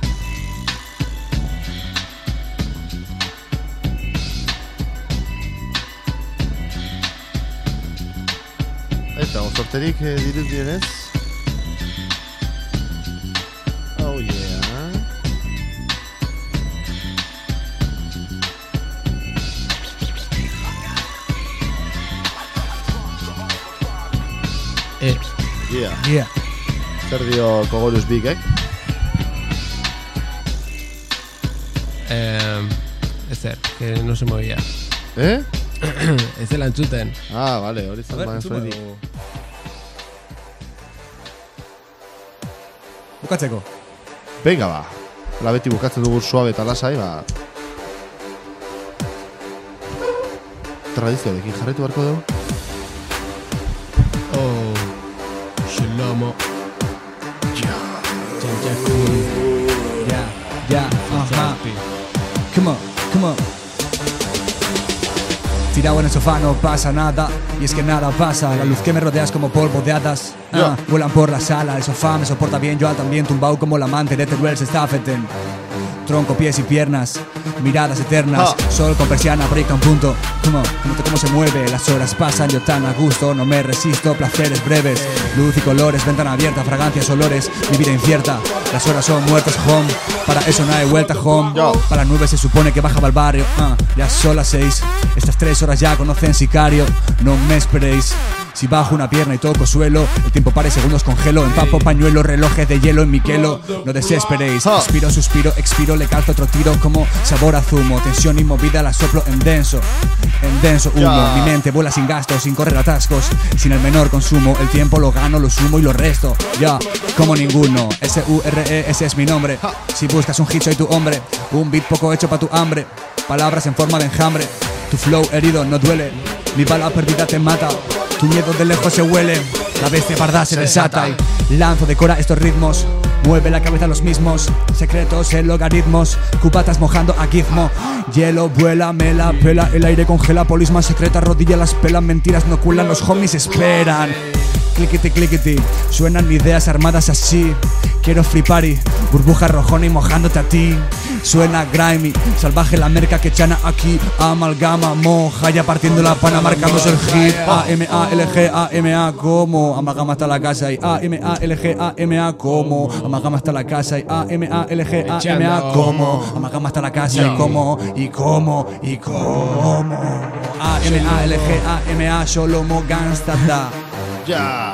Eta, osorterik eh, dirudienez. Oh yeah. Eh. Yeah. Yeah. Zer dio Kogorus Bigek? Eh, ezer, que no se movía. ¿Eh? Ez dela entzuten. Ah, vale, hori zan baina zuenik. Bukatzeko. Venga, ba. La beti bukatzen dugu suabe eta lasai, ba. Tradizioarekin jarretu barko dugu. Oh, Shlomo. Ya. Ya, ya, ajá. Come on, come on. Tirado en el sofá no pasa nada. Y es que nada pasa. La luz que me rodea es como polvo de hadas. Ah, vuelan por la sala. El sofá me soporta bien. Yo también tumbao como la amante de Teruel Staffeten. Tronco, pies y piernas, miradas eternas, ah. Sol con persiana, break a un punto. Como, noto cómo se mueve, las horas pasan, yo tan a gusto, no me resisto, placeres breves, luz y colores, ventana abierta, fragancias, olores, mi vida incierta, las horas son muertas home, para eso no hay vuelta home, yo. Para las nubes se supone que bajaba al barrio, ah, ya son las seis, estas tres horas ya conocen sicario, no me esperéis. Si bajo una pierna y toco suelo, el tiempo para y segundos congelo. Empapo pañuelo, relojes de hielo en mi kelo. No desesperéis, expiro, suspiro, expiro, le calzo otro tiro como sabor a zumo. Tensión inmovida, la soplo en denso, en denso humo. Yeah. Mi mente vuela sin gastos, sin correr atascos, sin el menor consumo. El tiempo lo gano, lo sumo y lo resto. Ya, yeah, como ninguno. S U R E, ese es mi nombre. Si buscas un hit soy tu hombre. Un beat poco hecho pa' tu hambre. Palabras en forma de enjambre. Tu flow herido no duele. Mi bala perdida te mata. Tu miedo de lejos se huele, la bestia parda se desata y lanzo, decora estos ritmos, mueve la cabeza los mismos, secretos en logaritmos, cubatas mojando a gizmo, hielo vuela, me la pela, el aire congela, polisma secreta, rodilla las pelan, mentiras no cuelan, los homies esperan. Clickety clickety, suenan ideas armadas así. Quiero free party, burbuja rojona y mojándote a ti. Suena grimy, salvaje la merca que chana aquí. Amalgama, moja ya partiendo la pana, marcándose el hit. A M A L G A M A como amalgama hasta la casa y A M A L G A M A como amalgama hasta la casa y A M A L G A M A como amalgama hasta la casa y como y como y como A M A L G A M A Shlomo Gangsta da. Ya.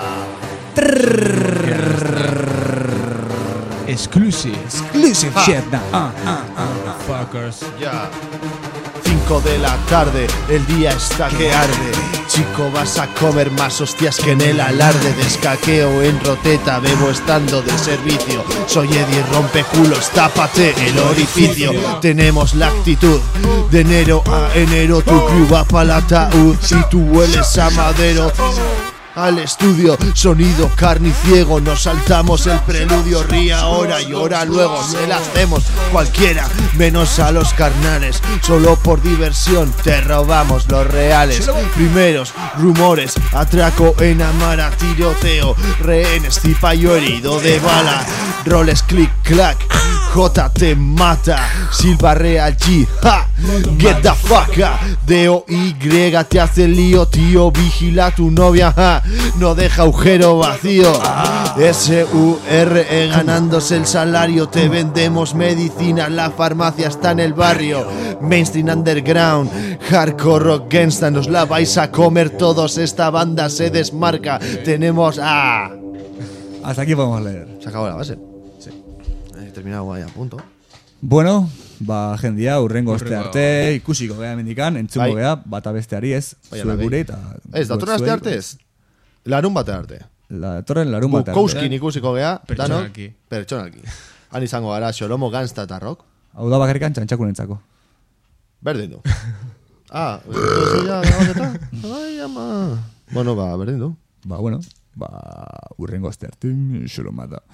Exclusive. Exclusive ah. shit. Ah, ah, ah, ah. Fuckers. Ya. cinco de la tarde, el día está que arde. Chico, vas a comer más hostias que en el alarde. Descaqueo en roteta, bebo estando de servicio. Soy Eddie rompeculos, tápate el orificio. Tenemos la actitud de enero a enero. Tu crew va pa' la ataúd. Si tú hueles a madero, al estudio, sonido carniciego, nos saltamos el preludio, ría ahora y ahora luego, se la hacemos cualquiera, menos a los carnales, solo por diversión te robamos los reales, primeros rumores, atraco en Amara, tiroteo, rehenes, cipayo herido de bala, roles click clack, J te mata, Silva Real G, ja, get the fuck up, D O Y te hace lío, tío, vigila tu novia, ja. No deja agujero vacío. S U R E ganándose el salario. Te vendemos medicina, la farmacia está en el barrio. Mainstream underground, hardcore rock gangsta. Nos la vais a comer todos, esta banda se desmarca. Tenemos a... Hasta aquí podemos leer. Se acabó la base. Sí. He terminado ahí a punto. Bueno, ba jendia urrengo este arte ikusiko gea mendikan, entzungo gea, bata besteari ez, zure gure eta... Ez, datorren aste arte ez? Larun bate arte. Datorren larun bate arte. Bukouskin ikusiko gea, pertsonalki. Pertsonalki. Han izango gara, Shlomo Gangsta eta rock. Hau da bakarrikan txantxakunentzako. Berdin du. Ah, eso ya, gabazeta? Ai, ama. Bueno, ba, berdin du. Ba, bueno, ba, urrengo este arte, Shlomada.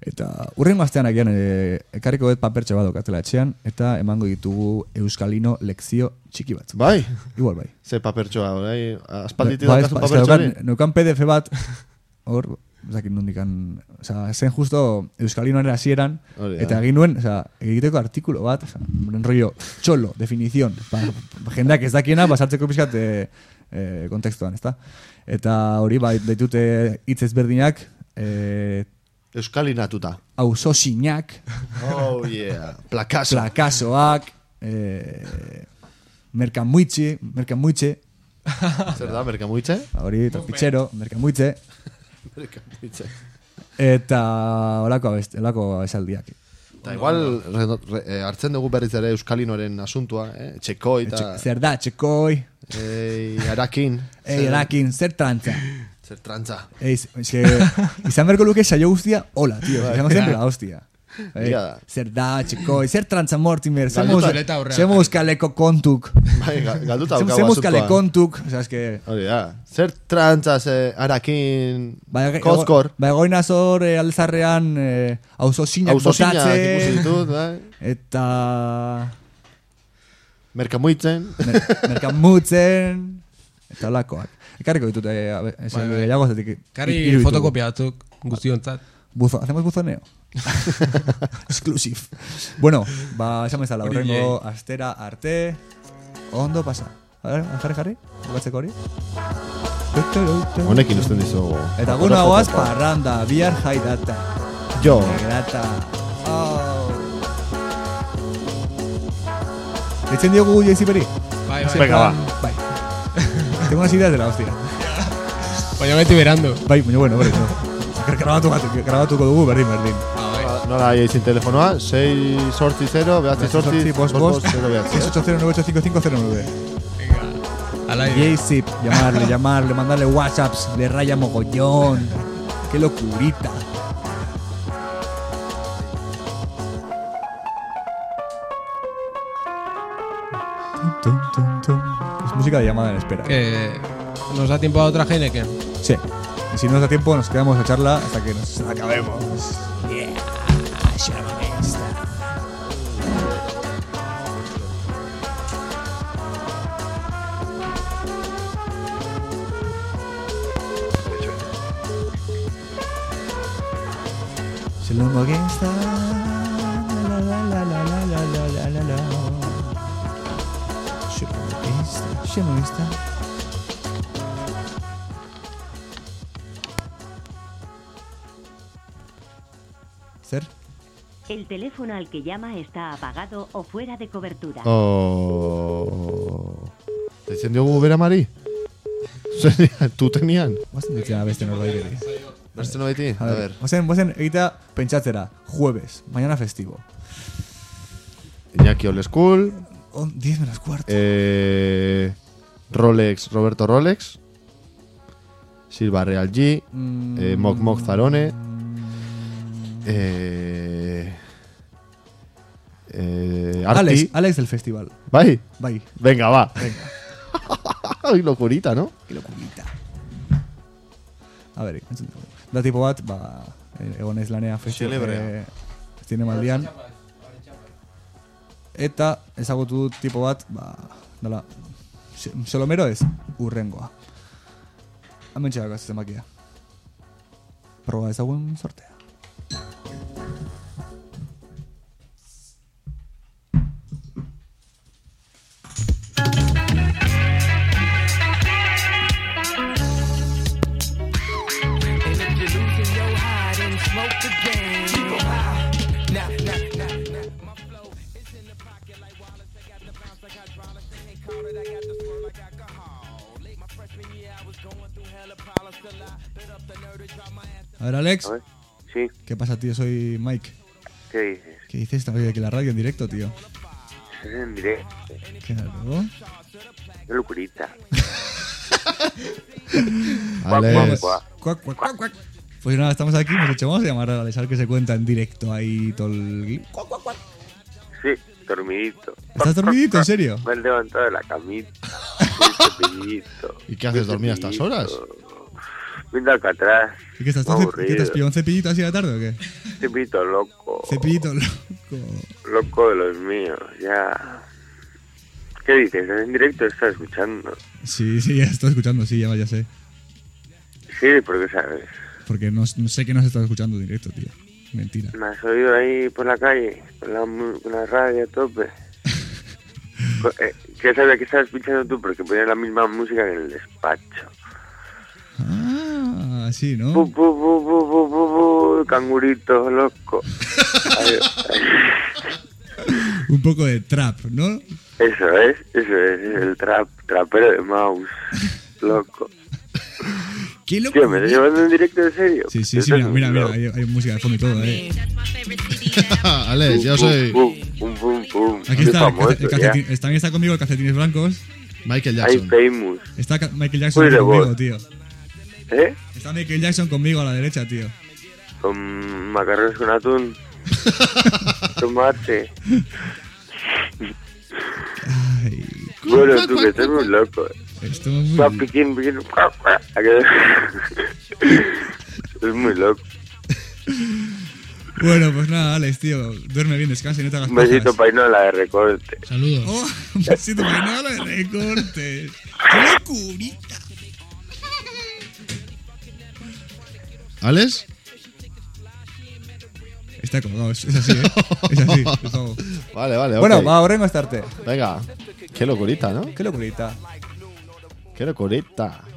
Eta urrengo astean agian e, ekarriko dut papertxo bat okatela etxean, eta emango ditugu Euskalino lekzio txiki bat. Bai? Igual bai. Ze papertxoa, bai? Aspalditi Ba, daukazun ba, papertxo hori? Neukan P D F bat, hor, ezakit nondikan, oza, zen justo Euskalinoaren hasieran, Hori da. eta egin nuen, oza, egiteko artikulo bat, oza, enrollo, txolo, definizion, pa, pa, jendeak ez dakiena, basartzeko pixkat e, e, kontekstuan, ezta? Eta hori, bai, daitute hitz ezberdinak, e, Euskalinatuta. Auzosinak. Oh, yeah. Plakaso. Plakasoak. Eh, merkamuitxe. Merkamuitxe. Zer da, merkamuitxe? Hori, torpitzero, merkamuitxe. Merkamuitxe. Eta holako abest, holako esaldiak. Eta igual re, re, eh, hartzen dugu berriz ere Euskalinoren asuntua, eh? Txekoi eta... Zer da, txekoi. Ei, arakin. Ei, arakin, zer trantza. Zer trantza. Eiz, que izan berko luke saio guztia, hola, tío. Izango zen la hostia. Eh, zer da, txekoi, zer trantza Mortimer. Zemos kaleko kontuk. Bai, galduta daukagu Zemos kale kontuk. O sea, es que... Hori da. Zer trantza, ze arakin... Kozkor. Ba, egoin azor eh, alzarrean eh, auzosinak botatze. ikusi ditut, bai. Eta... Merkamuitzen. Mer, merkamuitzen. Eta holakoak. Ekarriko ditut, eh, ese bai, bai. gehiago zetik. Karri fotokopia batzuk guztiontzat. Buzo, hacemos buzoneo. Exclusive. Bueno, ba, esan bezala, horrengo astera arte, ondo pasa. A ver, jarri, jarri, bukatzeko hori. Honekin usten dizugu. Eta guna guaz, parranda, bihar jai data. Jo. Grata. Oh. ¿Ditzen diogu Jeziperi? Bai, bai. Venga, va. Bai. Tengo unas ideas de la hostia. Baina beti berando. Bai, baina bueno, bere, no. Grabatu grabatuko dugu berdin, berdin. Nola hai izin telefonoa? sei sortzi zero, behatzi sortzi, bost bost, zero behatzi. seis ocho cero nueve ocho cinco cinco cero nueve. Venga, al aire. Jezip, llamarle, llamarle, mandarle whatsapps, le raya mogollón. Qué locurita. Tum, tum, tum. Es música de llamada en espera. Que nos da tiempo a otra Heineken. Sí. Y si no nos da tiempo, nos quedamos a charla hasta que nos acabemos. Yeah, Shalom Gangsta. La la la la la la la la la la. Shalom Gangsta. Shalom Gangsta. ¿Ser? El teléfono al que llama está apagado o fuera de cobertura. Oh. Ditzen diogu bera mari? Tu tenian? Oazen ditzen abeste norbait ere. Beste norbaiti? A ver. Oazen, oazen egitea pentsatzera. Jueves, mañana festivo. Iñaki Old School. diez menos cuarto. Eh, Rolex, Roberto Rolex. Silva Real G. Mm. Eh, Mok Mok Zarone. Eh, eh, Arti. Alex, Alex del festival. Bai? Bai. Venga, va. Venga. Ay, locurita, ¿no? Qué locurita. A ver, da tipo bat, ba, egon ez lanea festival. Celebrea. Eh, zinemaldian. Eta ezagutu dut tipo bat, ba, dala, Solomero ez, urrengoa. Hemen txerak az zenbakia. Proba ezagun sortea. A ver, Alex. A ver, sí. ¿Qué pasa, tío? Soy Mike. ¿Qué dices? ¿Qué dices? Estamos aquí en la radio en directo, tío. Es en directo. Claro. Qué locurita. Alex. Cuac, cuac, cuac, cuac. Pues nada, estamos aquí. Hemos hecho, vamos a llamar a Alex, a ver que se cuenta en directo ahí todo el... Cuac, cuac, cuac. Sí, dormidito. ¿Estás dormidito, en serio? Me he levantado de la camita. Muy dormidito. ¿Y qué haces dormir a estas horas? Pinta Alcatraz. ¿Y qué estás? ¿Tú Aburrido. ¿Qué te has pillado un cepillito así a la tarde o qué? Cepillito loco. Cepillito loco. Loco de los míos, ya. ¿Qué dices? ¿Estás en directo? ¿Estás escuchando? Sí, sí, ya estoy escuchando, sí, ya, ya sé. Sí, ¿por qué sabes? Porque no, no sé que no se está escuchando en directo, tío. Mentira. ¿Me has oído ahí por la calle? Con la, mu- con la radio a tope. Co- eh, ¿Qué sabía que estabas pinchando tú? Porque ponías la misma música que en el despacho. Ah, sí, ¿no? Bu, bu, bu, bu, bu, bu, bu, cangurito, loco. Ay, ay. Un poco de trap, ¿no? Eso es, eso es, es el trap, trapero de mouse, loco. ¿Qué loco? Tío, ¿me estás llevando en directo en serio? Sí, sí, sí, mira, mira, mira, hay, hay música de fondo y todo, eh. Alex, yo soy... Pum, pum, pum, pum. Aquí Soy está, el famoso, calce- el calcetín- está- también está conmigo el calcetines blancos. Michael Hay Jackson. famous. Está Ca- Michael Jackson Muy de conmigo, voz. tío. ¿Eh? Está Michael Jackson conmigo a la derecha, tío. Con macarrones con atún. Tomate. Bueno, tú que estás muy loco. Esto es muy... Va, piquín, piquín. ¿A qué? Es muy loco. Bueno, pues nada, Alex, tío. Duerme bien, descansa y no te hagas Un besito pajas. para Inola de recorte. Saludos. Oh, un besito para Inola de recortes. ¡Qué locurita! ¿Alex? Está colgado, es, es así, ¿eh? Es así, es todo. Vale, vale, Bueno, ok. va, horrengo estarte. Venga. Qué locurita, ¿no? Qué locurita. Qué locurita.